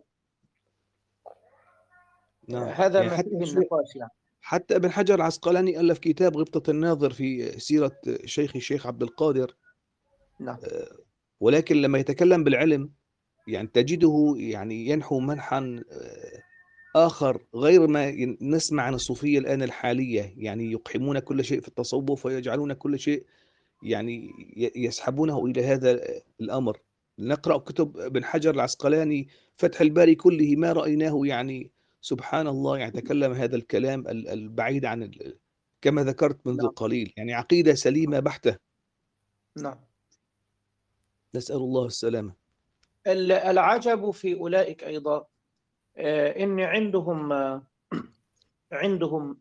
نعم. هذا يعني ما فيه النقاش يعني. حتى ابن حجر العسقلاني ألف كتاب غبطة الناظر في سيرة الشيخ عبد القادر. نعم ولكن لما يتكلم بالعلم يعني تجده يعني ينحو منحا آخر غير ما نسمع عن الصوفية الآن الحالية. يعني يقحمون كل شيء في التصوف ويجعلون كل شيء، يعني يسحبونه إلى هذا الأمر. نقرأ كتب ابن حجر العسقلاني فتح الباري كله ما رأيناه، يعني سبحان الله، يعني تكلم هذا الكلام البعيد عن كما ذكرت منذ نعم قليل، يعني عقيدة سليمة بحتة. نعم. نسأل الله السلامة. العجب في أولئك أيضا إن عندهم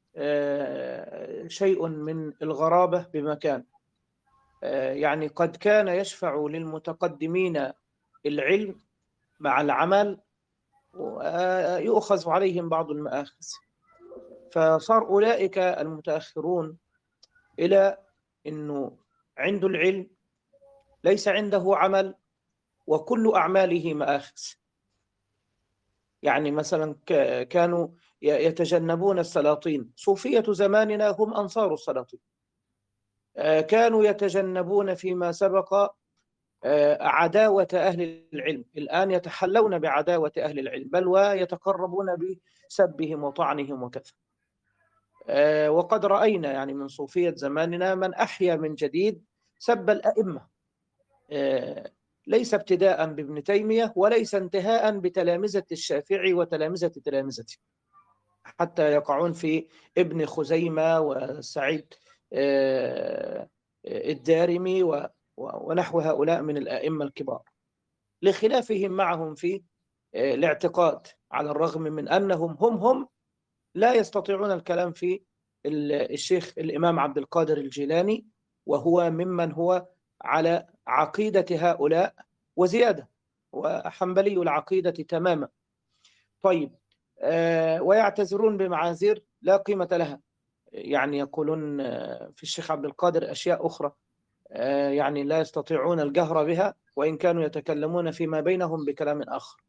شيء من الغرابة بمكان. يعني قد كان يشفع للمتقدمين العلم مع العمل، ويؤخذ عليهم بعض المآخذ، فصار أولئك المتأخرون إلى أنه عنده العلم ليس عنده عمل، وكل أعماله مآخذ. يعني مثلا كانوا يتجنبون السلاطين. صوفية زماننا هم أنصار السلاطين، كانوا يتجنبون فيما سبق عداوة أهل العلم، الآن يتحلون بعداوة أهل العلم، بل ويتقربون بسبهم وطعنهم وكذا. وقد رأينا يعني من صوفية زماننا من أحيا من جديد سب الأئمة، ليس ابتداء بابن تيمية وليس انتهاء بتلامذة الشافعي وتلامذة تلامذته، حتى يقعون في ابن خزيمة وسعيد الدارمي ونحو هؤلاء من الأئمة الكبار، لخلافهم معهم في الاعتقاد، على الرغم من أنهم هم لا يستطيعون الكلام في الشيخ الإمام عبد القادر الجيلاني، وهو ممن هو على عقيدة هؤلاء وزيادة، وحنبلي العقيدة تماما. طيب، ويعتذرون بمعاذير لا قيمة لها، يعني يقولون في الشيخ عبد القادر أشياء أخرى يعني لا يستطيعون الجهر بها، وإن كانوا يتكلمون فيما بينهم بكلام آخر،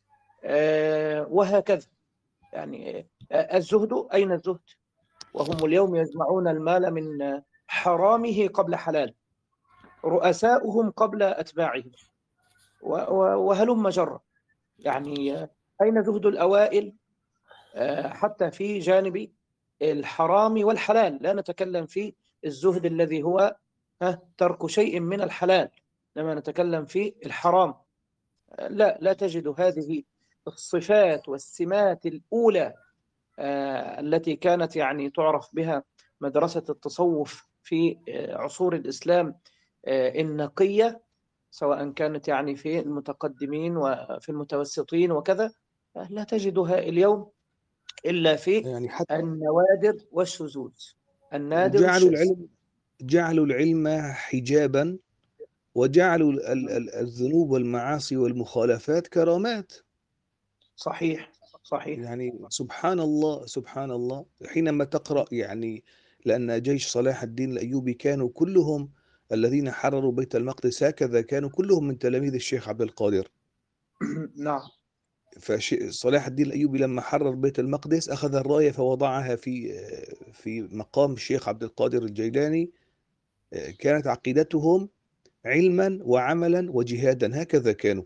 وهكذا. يعني الزهد، أين الزهد وهم اليوم يجمعون المال من حرامه قبل حلال، رؤساؤهم قبل أتباعهم، وهلم جرا. يعني أين زهد الأوائل حتى في جانب الحرام والحلال؟ لا نتكلم في الزهد الذي هو ترك شيء من الحلال، لما نتكلم في الحرام لا تجد هذه الصفات والسمات الأولى التي كانت يعني تعرف بها مدرسة التصوف في عصور الإسلام النقية، سواء كانت يعني في المتقدمين وفي المتوسطين وكذا، لا تجدها اليوم إلا في يعني حتى النوادر والشذوذ، النادر الشاذ. جعلوا العلم حجابا، وجعلوا الذنوب والمعاصي والمخالفات كرامات. صحيح صحيح. يعني سبحان الله سبحان الله، حينما تقرأ يعني، لأن جيش صلاح الدين الأيوبي كانوا كلهم الذين حرروا بيت المقدس هكذا، كانوا كلهم من تلاميذ الشيخ عبد القادر. نعم. فصلاح الدين الأيوبي لما حرر بيت المقدس أخذ الراية فوضعها في مقام الشيخ عبد القادر الجيلاني. كانت عقيدتهم علما وعملا وجهادا، هكذا كانوا.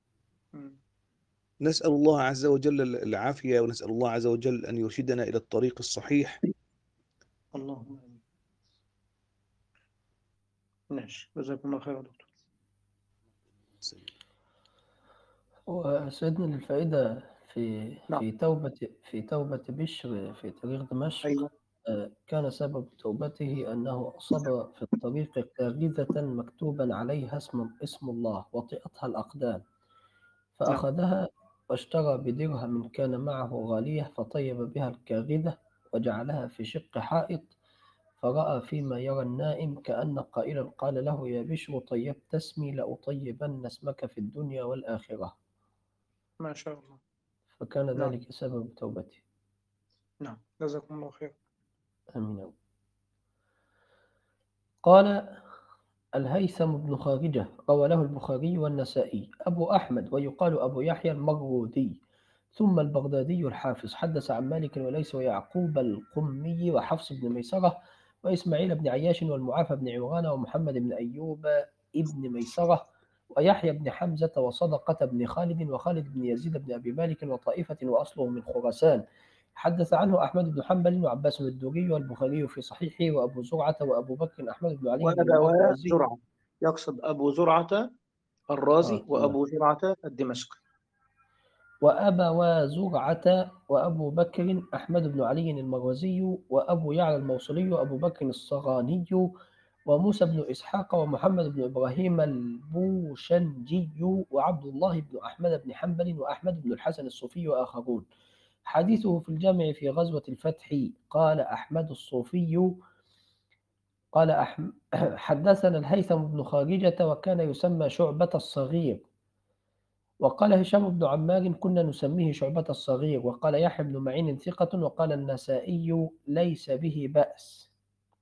نسأل الله عز وجل العافية، ونسأل الله عز وجل أن يرشدنا إلى الطريق الصحيح. اللهم آمين. ماشي، جزاكم الله خير يا دكتور. وسيدنا للفائدة نعم. في توبة بشر في تاريخ دمشق. أيوة. كان سبب توبته أنه أصاب في الطريق كاغذة مكتوبا عليها اسم الله وطئتها الأقدام، نعم. فأخذها واشترى بدرهم كان معه غالية فطيب بها الكاغذة وجعلها في شق حائط، فرأى فيما يرى النائم كأن قائلا قال له: يا بشر طيبت اسمي لأطيبن اسمك في الدنيا والآخرة. ما شاء الله. فكان نعم. ذلك سبب توبته. نعم، جزاكم الله خير. آمين. قال الهيثم بن خارجة روى له البخاري والنسائي. أبو أحمد ويقال أبو يحيى المروذي ثم البغدادي الحافظ حدث عن مالك وليس ويعقوب القمي وحفص بن ميسرة وإسماعيل بن عياش والمعافى بن عمران ومحمد بن أيوب ابن ميسرة ويحيى بن حمزة وصدقة بن خالد وخالد بن يزيد بن أبي مالك وطائفة وأصله من خراسان. حدث عنه أحمد بن حنبل وعباس الدوري والبخاري في صحيحه وأبو زرعة وأبو بكر أحمد بن علي وأبا المروزي. زرعة، يقصد أبو زرعة الرازي تمام. وأبو زرعة الدمشقي. وأبا زرعة وأبو بكر أحمد بن علي المروزي وأبو يعلى الموصلي وأبو بكر الصغاني وموسى بن إسحاق ومحمد بن إبراهيم البوشنجي وعبد الله بن أحمد بن حنبل وأحمد بن الحسن الصوفي وآخرون. حديثه في الجامع في غزوة الفتح. قال أحمد الصوفي قال حدثنا الهيثم بن خارجة وكان يسمى شعبة الصغير. وقال هشام بن عمار كنا نسميه شعبة الصغير. وقال يحيى بن معين ثقة. وقال النسائي ليس به بأس.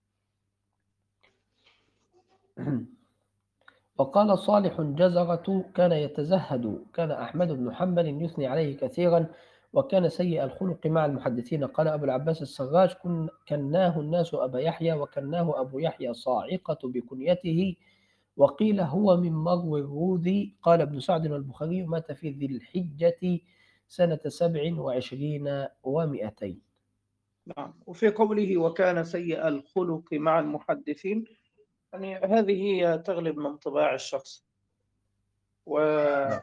وقال صالح جزرة كان يتزهد. كان أحمد بن حنبل يثني عليه كثيرا وكان سيء الخلق مع المحدثين. قال أبو العباس السراج: كناه الناس أبا يحيى، وكناه أبو يحيى صاعقة بكنيته، وقيل هو من مروي الروذي. قال ابن سعد والبخاري: مات في ذي الحجة سنة 27 و200. نعم. وفي قوله وكان سيء الخلق مع المحدثين، يعني هذه هي تغلب من طباع الشخص، ومما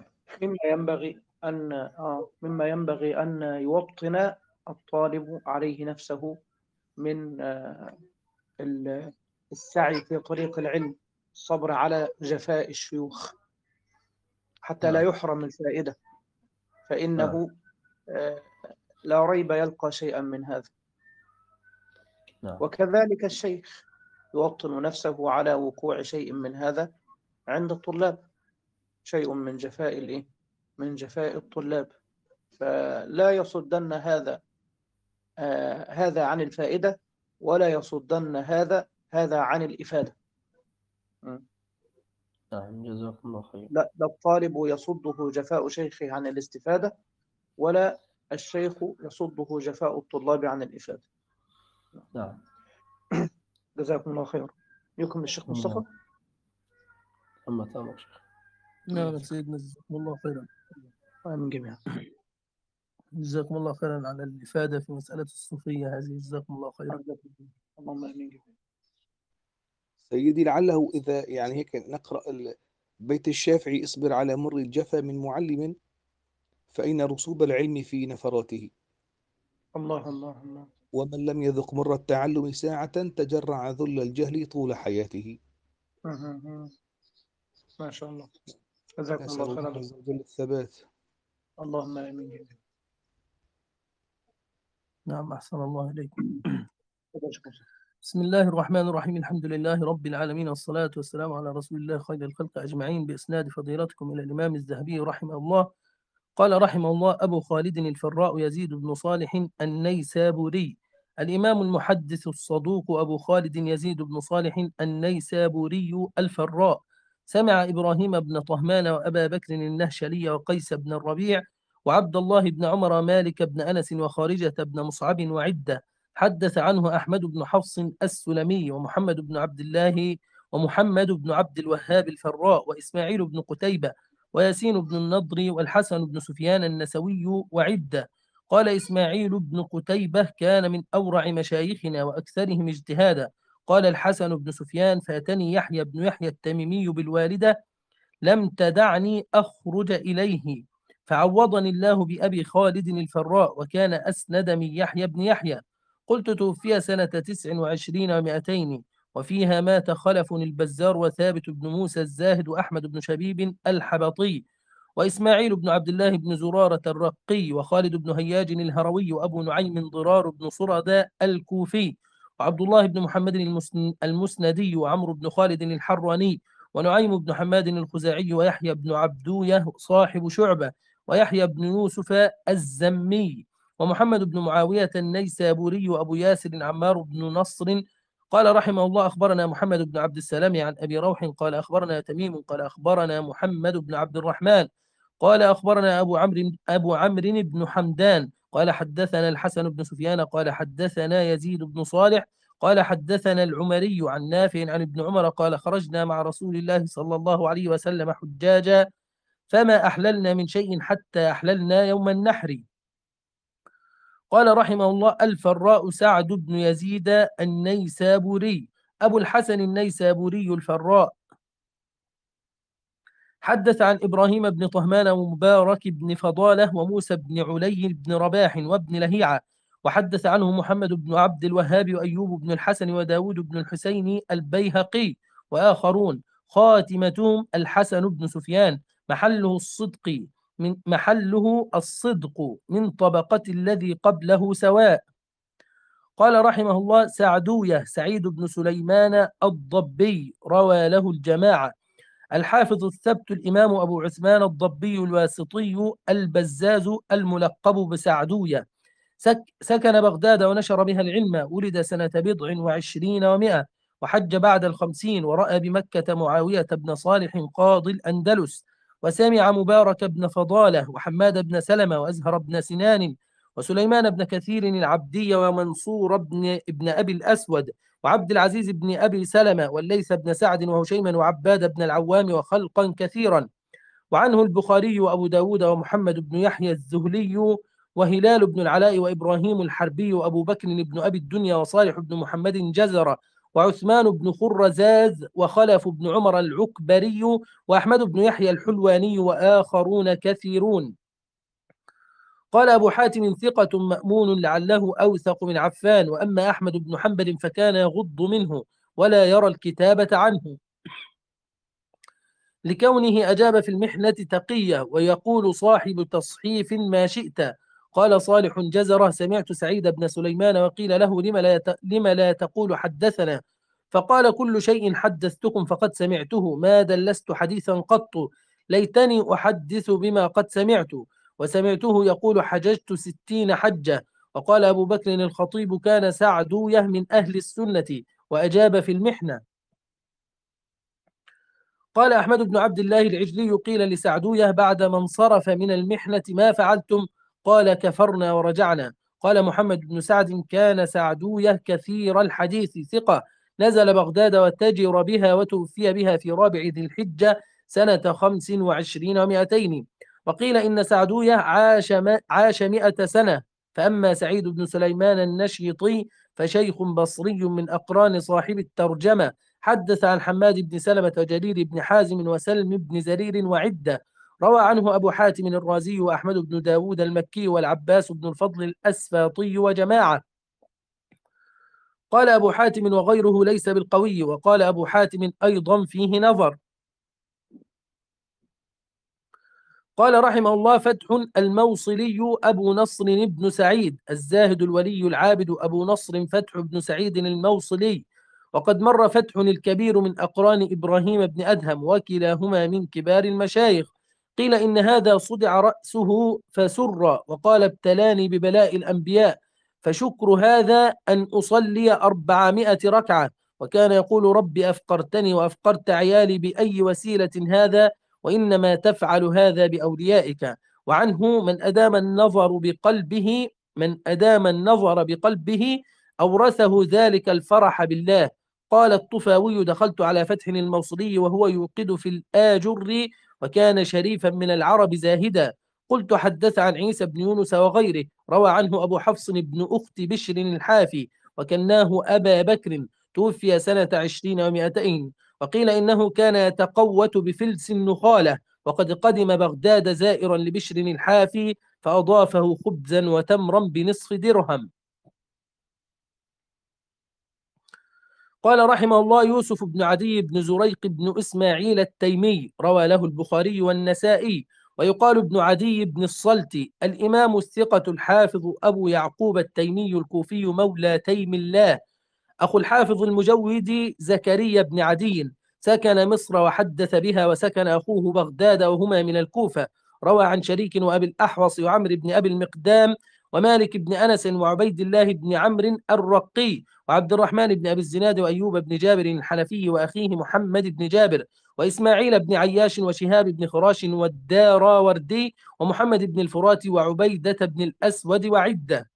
ينبغي أن يوطن الطالب عليه نفسه من السعي في طريق العلم، الصبر على جفاء الشيوخ حتى لا يحرم الفائدة، فإنه لا ريب يلقى شيئا من هذا. وكذلك الشيخ يوطن نفسه على وقوع شيء من هذا عند الطلاب، شيء من جفاء من جفاء الطلاب، فلا يصدن هذا عن الفائدة، ولا يصدن هذا عن الإفادة. نعم، جزاكم الله خير. لا الطالب يصده جفاء شيخه عن الاستفادة، ولا الشيخ يصده جفاء الطلاب عن الإفادة. نعم. جزاكم الله خير. يكمل الشيخ مصطفى. أما تمام شيخ. نعم سيدنا، جزاكم الله خيرا. من جميعا. جزاكم الله خيرا على الإفادة في مسألة الصوفية هذه، جزاكم الله خيرا. اللهم آمين. سيدي، لعله إذا يعني هيك نقرأ بيت الشافعي: اصبر على مر الجفا من معلم، فإن رسوب العلم في نفراته. الله الله الله. ومن لم يذق مر التعلم ساعة، تجرع ذل الجهل طول حياته. ما شاء الله. جزاكم نسأل الله الله خيرا. عز وجل الثبات. اللهم آمين. نعم، أحسن الله إليكم. بسم الله الرحمن الرحيم. الحمد لله رب العالمين، والصلاة والسلام على رسول الله خير الخلق أجمعين. بإسناد فضيلتكم إلى الإمام الذهبي رحمه الله. قال رحمه الله: أبو خالد الفراء يزيد بن صالح النيسابوري، الإمام المحدث الصدوق أبو خالد يزيد بن صالح النيسابوري الفراء، سمع إبراهيم بن طهمان وأبا بكر النهشلي وقيس بن الربيع وعبد الله بن عمر مالك بن أنس وخارجة بن مصعب وعدة. حدث عنه أحمد بن حفص السلمي ومحمد بن عبد الله ومحمد بن عبد الوهاب الفراء وإسماعيل بن قتيبة وياسين بن النضر والحسن بن سفيان النسوي وعدة. قال إسماعيل بن قتيبة: كان من أورع مشايخنا وأكثرهم اجتهادا. قال الحسن بن سفيان: فاتني يحيى بن يحيى التميمي بالوالدة، لم تدعني أخرج إليه، فعوضني الله بأبي خالد الفراء، وكان أسند من يحيى بن يحيى. قلت: توفي سنة 29 و200، وفيها مات خلف البزار وثابت بن موسى الزاهد وأحمد بن شبيب الحبطي وإسماعيل بن عبد الله بن زرارة الرقي وخالد بن هياج الهروي وأبو نعيم ضرار بن صرداء الكوفي وعبد الله بن محمد المسندي وعمرو بن خالد الحراني ونعيم بن حماد الخزاعي ويحيى بن عبدوية صاحب شعبة ويحيى بن يوسف الزمي ومحمد بن معاوية النيسابوري وأبو ياسر عمار بن نصر. قال رحمه الله: أخبرنا محمد بن عبد السلام عن أبي روح قال أخبرنا تميم قال أخبرنا محمد بن عبد الرحمن قال أخبرنا أبو عمرو بن حمدان قال حدثنا الحسن بن سفيان قال حدثنا يزيد بن صالح قال حدثنا العمري عن نافع عن ابن عمر قال: خرجنا مع رسول الله صلى الله عليه وسلم حجاجا، فما أحللنا من شيء حتى أحللنا يوم النحر. قال رحمه الله: الفراء سعد بن يزيد النيسابوري أبو الحسن النيسابوري الفراء. حدث عن إبراهيم بن طهمان ومبارك بن فضالة وموسى بن علي بن رباح وابن لهيعة. وحدث عنه محمد بن عبد الوهاب وأيوب بن الحسن وداود بن الحسين البيهقي وآخرون. خاتمتهم الحسن بن سفيان، محله الصدق من طبقة الذي قبله سواء. قال رحمه الله: سعدوية سعيد بن سليمان الضبي روى له الجماعة. الحافظ الثبت الإمام أبو عثمان الضبي الواسطي البزاز الملقب بسعدوية، سكن بغداد ونشر بها العلم. ولد سنة 27 و100 وحج بعد 50، ورأى بمكة معاوية بن صالح قاضي الأندلس، وسمع مبارك بن فضالة وحماد بن سلمة وأزهر بن سنان وسليمان بن كثير العبدي ومنصور ابن أبي الأسود وعبد العزيز بن أبي سلمة والليث بن سعد وهشيما وعباد بن العوام وخلقا كثيرا. وعنه البخاري وأبو داود ومحمد بن يحيى الزهلي وهلال بن العلاء وإبراهيم الحربي وأبو بكر بن أبي الدنيا وصالح بن محمد جزر وعثمان بن خرزاز وخلف بن عمر العكبري وأحمد بن يحيى الحلواني وآخرون كثيرون. قال أبو حاتم ثقة مأمون لعله أوثق من عفان، وأما أحمد بن حنبل فكان يغض منه ولا يرى الكتابة عنه لكونه أجاب في المحنة تقية، ويقول صاحب تصحيف ما شئت. قال صالح جزرة سمعت سعيد بن سليمان وقيل له لم لا تقول حدثنا، فقال كل شيء حدثتكم فقد سمعته، ما دلست حديثا قط، ليتني أحدث بما قد سمعت. وسمعته يقول حججت 60 حجة. وقال أبو بكر الخطيب كان سعدويه من أهل السنة وأجاب في المحنة. قال أحمد بن عبد الله العجلي قيل لسعدويه بعد ما انصرف من المحنة ما فعلتم؟ قال كفرنا ورجعنا. قال محمد بن سعد كان سعدويه كثير الحديث ثقة، نزل بغداد وتجر بها وتوفي بها في رابع ذي الحجة سنة 25 و200. وقيل إن سعدويه عاش 100 سنة. فأما سعيد بن سليمان النشيطي فشيخ بصري من أقران صاحب الترجمة، حدث عن حماد بن سلمة وجرير بن حازم وسلم بن زرير وعدة. روى عنه أبو حاتم الرازي وأحمد بن داود المكي والعباس بن الفضل الأسفاطي وجماعة. قال أبو حاتم وغيره ليس بالقوي. وقال أبو حاتم أيضا فيه نظر. قال رحمه الله فتح الموصلي أبو نصر بن سعيد الزاهد الولي العابد أبو نصر فتح بن سعيد الموصلي. وقد مر فتح الكبير من أقران إبراهيم بن أدهم وكلاهما من كبار المشايخ. قيل إن هذا صدع رأسه فسر، وقال ابتلاني ببلاء الأنبياء، فشكر هذا أن أصلي 400 ركعة. وكان يقول رب أفقرتني وأفقرت عيالي بأي وسيلة هذا، وإنما تفعل هذا بأوليائك. وعنه من أدام النظر بقلبه أورثه ذلك الفرح بالله. قال الطفاوي دخلت على فتح الموصلي وهو يوقد في الآجر، وكان شريفا من العرب زاهدا. قلت حدث عن عيسى بن يونس وغيره. روى عنه أبو حفص بن أخت بشر الحافي وكناه أبا بكر، توفي سنة 20 و200. وقيل إنه كان يتقوت بفلس النخالة، وقد قدم بغداد زائرا لبشر الحافي فأضافه خبزا وتمرا بنصف درهم. قال رحمه الله يوسف بن عدي بن زريق بن إسماعيل التيمي، روى له البخاري والنسائي. ويقال ابن عدي بن الصلت الإمام الثقة الحافظ أبو يعقوب التيمي الكوفي مولى تيم الله، أخو الحافظ المجود زكريا بن عدي، سكن مصر وحدث بها، وسكن أخوه بغداد وهما من الكوفة. روى عن شريك وأبي الأحوص وعمر بن أبي المقدام ومالك بن أنس وعبيد الله بن عمرو الرقي وعبد الرحمن بن أبي الزناد وأيوب بن جابر الحنفي وأخيه محمد بن جابر وإسماعيل بن عياش وشهاب بن خراش والداراوردي ومحمد بن الفرات وعبيدة بن الأسود وعدة.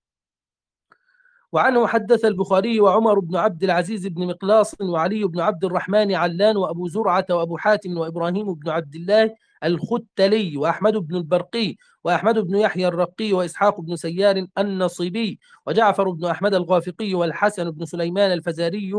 وعنه حدث البخاري وعمر بن عبد العزيز بن مقلاص وعلي بن عبد الرحمن علان وأبو زرعة وأبو حاتم وإبراهيم بن عبد الله الختلي وأحمد بن البرقي وأحمد بن يحيى الرقي وإسحاق بن سيار النصيبي وجعفر بن أحمد الغافقي والحسن بن سليمان الفزاري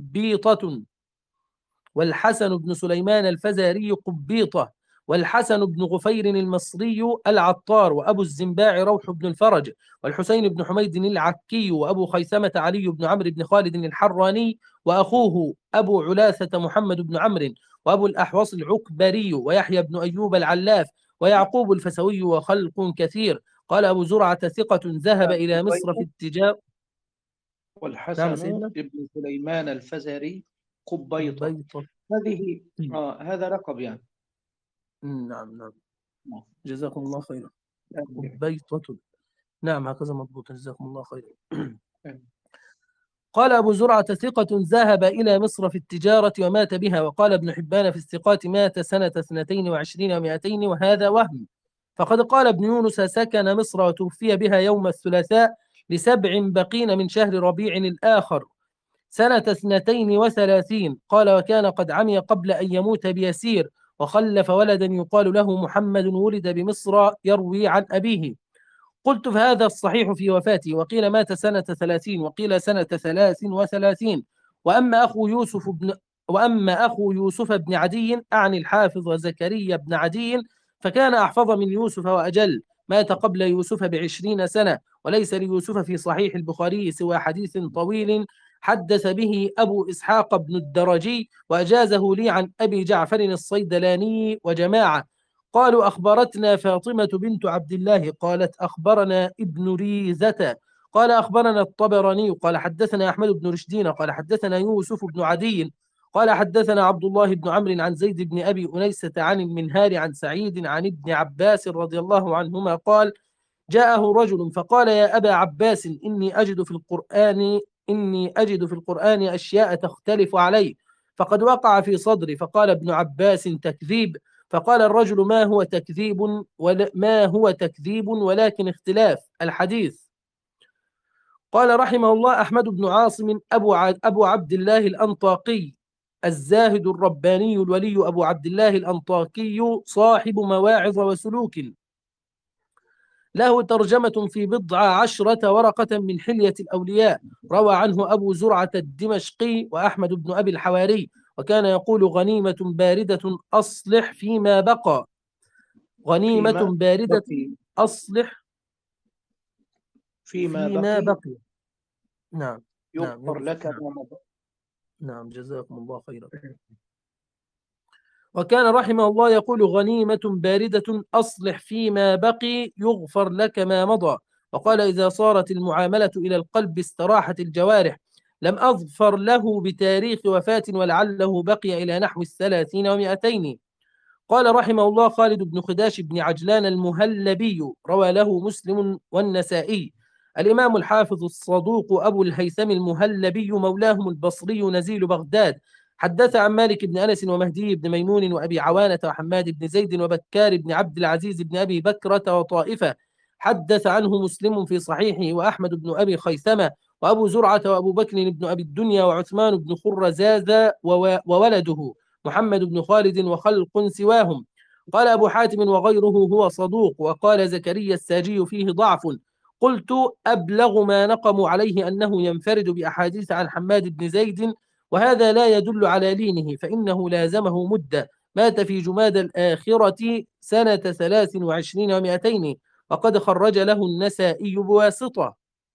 قبيطة والحسن بن غفير المصري العطار وأبو الزنباع روح بن الفرج والحسين بن حميد العكي وأبو خيثمة علي بن عمرو بن خالد الحراني وأخوه أبو علاثة محمد بن عمرو وأبو الأحوص العكبري ويحيى بن أيوب العلاف ويعقوب الفسوي وخلق كثير. قال أبو زرعة ثقة ذهب إلى مصر في التجارة. والحسن ابن سليمان الفزاري قبيطة. هذه هذا لقب يعني. نعم جزاكم الله خيرا. قبيطة، نعم هكذا مضبوط، جزاكم الله خيرا. قال أبو زرعة ثقة ذهب إلى مصر في التجارة ومات بها. وقال ابن حبان في الثقات مات سنة 22 و200 وهذا وهم. فقد قال ابن يونس سكن مصر وتوفي بها يوم الثلاثاء ل7 بقين من شهر ربيع الآخر سنة 32. قال وكان قد عمي قبل أن يموت بيسير وخلف ولدا يقال له محمد ولد بمصر يروي عن أبيه. قلت فهذا الصحيح في وفاته. وقيل مات سنة 30 وقيل سنة 33. وأما أخو يوسف بن عدي أعني الحافظ وزكريا بن عدي فكان أحفظ من يوسف وأجل، مات قبل يوسف ب20 سنة. وليس ليوسف في صحيح البخاري سوى حديث طويل حدث به أبو إسحاق بن الدرجي وأجازه لي عن أبي جعفر الصيدلاني وجماعة. قالوا أخبرتنا فاطمة بنت عبد الله قالت أخبرنا ابن ريزة قال أخبرنا الطبراني قال حدثنا أحمد بن رشدين قال حدثنا يوسف بن عدي قال حدثنا عبد الله بن عمرو عن زيد بن أبي أنيسة عن المنهار عن سعيد عن ابن عباس رضي الله عنهما قال جاءه رجل فقال يا أبا عباس إني أجد في القرآن أشياء تختلف عليه فقد وقع في صدري. فقال ابن عباس تكذيب. فقال الرجل ما هو تكذيب ولكن اختلاف الحديث. قال رحمه الله أحمد بن عاصم أبو عبد الله الأنطاقي الزاهد الرباني الولي أبو عبد الله الأنطاكي صاحب مواعظ وسلوك، له ترجمة في 19 ورقة من حلية الأولياء. روى عنه أبو زرعة الدمشقي وأحمد بن أبي الحواري وكان يقول غنيمة باردة أصلح فيما بقى. غنيمة باردة أصلح فيما بقي نعم يغفر لك ما مضى. نعم جزاكم الله خيرا. وكان رحمه الله يقول غنيمة باردة أصلح فيما بقي يغفر لك ما مضى. وقال إذا صارت المعاملة إلى القلب استراحت الجوارح. لم أظفر له بتاريخ وفاة ولعله بقي إلى نحو 30 و200. قال رحمه الله خالد بن خداش بن عجلان المهلبي روى له مسلم والنسائي. الإمام الحافظ الصدوق أبو الهيثم المهلبي مولاهم البصري نزيل بغداد حدث عن مالك بن أنس ومهدي بن ميمون وأبي عوانة وحماد بن زيد وبكار بن عبد العزيز بن أبي بكرة وطائفة. حدث عنه مسلم في صحيحه وأحمد بن أبي خيثمة وأبو زرعة وأبو بكر بن أبي الدنيا وعثمان بن خرزاز وولده محمد بن خالد وخلق سواهم. قال أبو حاتم وغيره هو صدوق. وقال زكريا الساجي فيه ضعف. قلت أبلغ ما نقموا عليه أنه ينفرد بأحاديث عن حماد بن زيد وهذا لا يدل على لينه فإنه لازمه مدة. مات في جماد الآخرة سنة 23 و200 وقد خرج له النسائي بواسطة.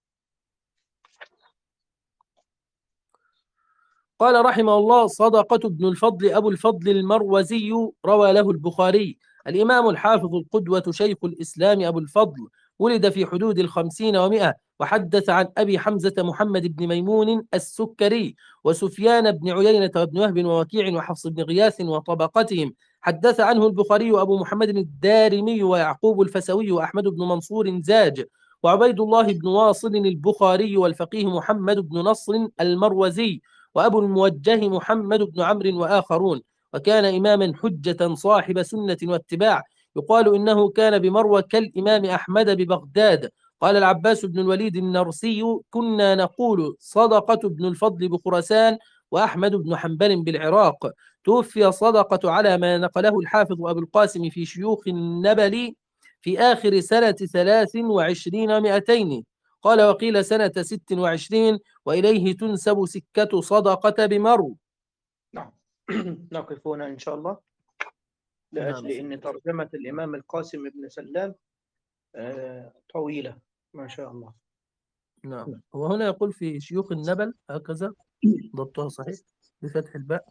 قال رحمه الله صدقة بن الفضل أبو الفضل المروزي روى له البخاري. الإمام الحافظ القدوة شيخ الإسلام أبو الفضل ولد في حدود 50 و100 وحدث عن أبي حمزة محمد بن ميمون السكري وسفيان بن عيينة وابن وهب ووكيع وحفص بن غياث وطبقتهم. حدث عنه البخاري أبو محمد الدارمي ويعقوب الفسوي وأحمد بن منصور زاج وعبيد الله بن واصل البخاري والفقيه محمد بن نصر المروزي وأبو الموجه محمد بن عمرو وآخرون. وكان إماما حجة صاحب سنة واتباع. يقال إنه كان بمروى كالإمام أحمد ببغداد. قال العباس بن الوليد النرسي كنا نقول صدقة بن الفضل بخراسان وأحمد بن حنبل بالعراق. توفي صدقة على ما نقله الحافظ أبو القاسم في شيوخ النبل في آخر سنة 23 و200. قال وقيل سنة 26 وإليه تنسب سكة صدقة بمرو. نعم. نقف هنا إن شاء الله لأجل أن ترجمة الإمام القاسم بن سلام طويلة ما شاء الله. نعم. وهنا يقول في شيوخ النبل هكذا ضبطها صحيح بفتح الباء.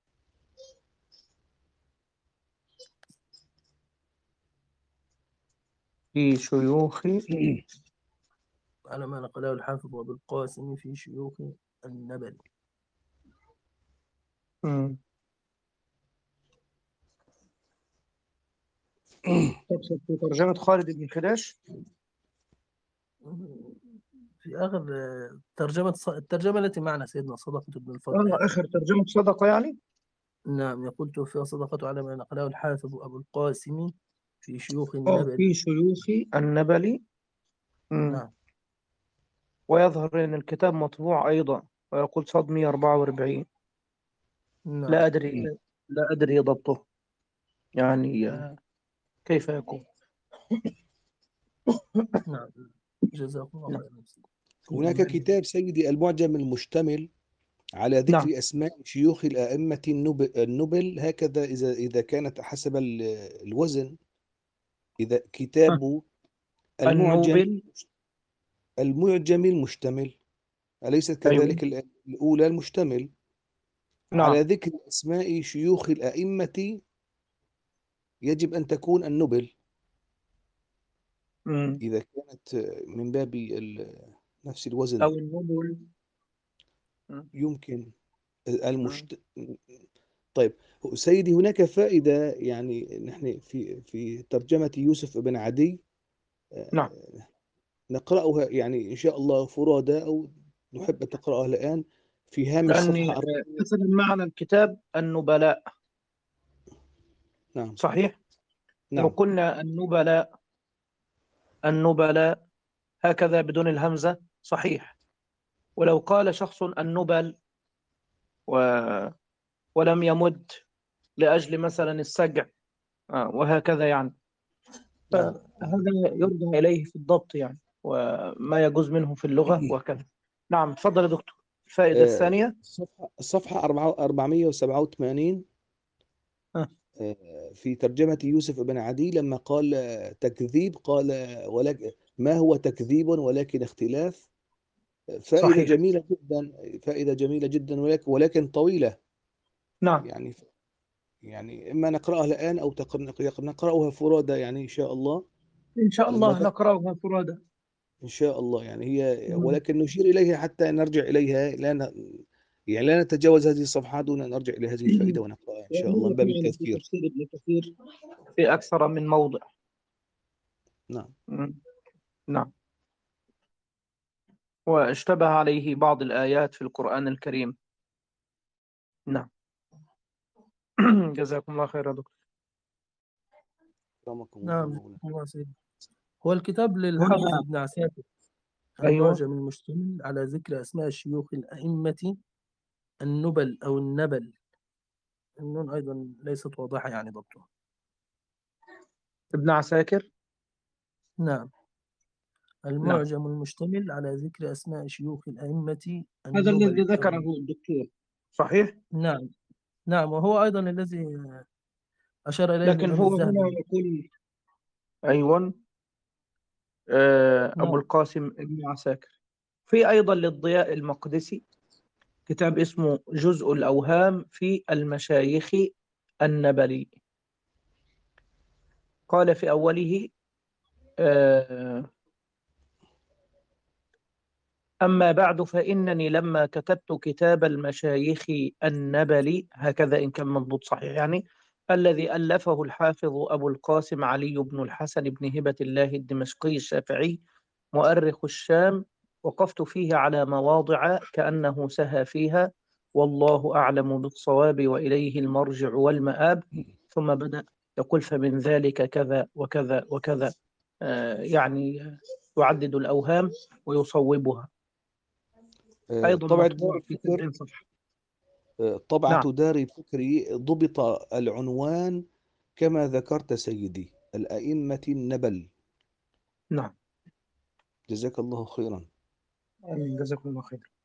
في شيوخ على ما نقله الحافظ أبو القاسم في شيوخ النبل. في ترجمة خالد بن خداش في آخر الترجمة التي معنا سيدنا صدقة بن الفضل. آخر ترجمة صدقة يعني؟ نعم، يقول توفي صدقة على ما نقله الحافظ أبو القاسم في شيوخ النبل. في شيوخ النبل. نعم. ويظهر أن الكتاب مطبوع أيضا، ويقول صد 144. نعم. لا أدري ضبطه يعني كيف يكون. نعم، جزاكم الله خيرا. هناك كتاب سيدي المعجم المشتمل على ذكر نعم. أسماء شيوخ الأئمة النبل، هكذا إذا كانت حسب الوزن، إذا كتاب النوبل. المعجم المشتمل، أليست أيوة. كذلك الأولى المشتمل على نعم. ذكر أسماء شيوخ الأئمة، يجب أن تكون النبل إذا كانت من باب نفس الوزن. أو النبل. يمكن طيب سيدي، هناك فائدة، يعني نحن في ترجمة يوسف بن عدي نعم. نقرأها يعني إن شاء الله فرادى، أو نحب أن تقرأها الآن في هامش لأني صفحة مثلا معنى الكتاب النبلاء. نعم صحيح. لو نعم قلنا النبلاء هكذا بدون الهمزة صحيح. ولو قال شخص النبل ولم يمد لأجل مثلا السجع وهكذا يعني، نعم فهذا يرجع إليه في الضبط يعني، وما يجوز منه في اللغة وكذا. نعم، تفضل يا دكتور. الفائدة الثانية. الصفحة 487 في ترجمة يوسف بن عدي، لما قال تكذيب، قال ولكن ما هو تكذيب ولكن اختلاف. فائدة صحيح. جميلة جدا، فائدة جميلة جدا، ولكن طويلة. نعم. يعني إما نقرأها الآن أو نقرأها فرادى، يعني إن شاء الله. إن شاء الله نقرأها فرادى. إن شاء الله، يعني هي ولكن نشير إليها حتى نرجع إليها، يعني لا نتجاوز هذه الصفحات دون أن نرجع إلى هذه الفائدة ونقرأها إن شاء الله من باب في التذكير. تفسير ابن كثير في أكثر من موضع. نعم نعم. واشتبه عليه بعض الآيات في القرآن الكريم. نعم. جزاكم الله خير يا دكتور. نعم. هو الكتاب للحافظ ابن عساكر، أيوة. المعجم المشتمل على ذكر أسماء شيوخ الأئمة النبل أو النبل. النون أيضا ليست واضحة يعني ضبطها. ابن عساكر. نعم. المعجم المشتمل على ذكر أسماء شيوخ الأئمة هذا النبل الذي ذكره الدكتور. صحيح. نعم. نعم، وهو أيضا الذي أشار إليه لكن الإمام هو هنا الذهبي. يقول أيوة أبو نعم. القاسم ابن عساكر. في أيضا للضياء المقدسي كتاب اسمه جزء الأوهام في المشايخ النبلي. قال في أوله أما بعد فإنني لما كتبت كتاب المشايخ النبلي، هكذا إن كان مضبوط صحيح يعني، الذي ألفه الحافظ أبو القاسم علي بن الحسن بن هبة الله الدمشقي الشافعي مؤرخ الشام، وقفت فيه على مواضع كأنه سهى فيها، والله أعلم بالصواب وإليه المرجع والمآب. ثم بدأ يقول فمن ذلك كذا وكذا وكذا، يعني يعدد الأوهام ويصوبها. أيضا طبعة مطبوع في 70 صفحة. طبعة دار الفكر ضبط العنوان كما ذكرت سيدي، الأئمة النبل. نعم. جزاك الله خيرا. جزاكم الله خير.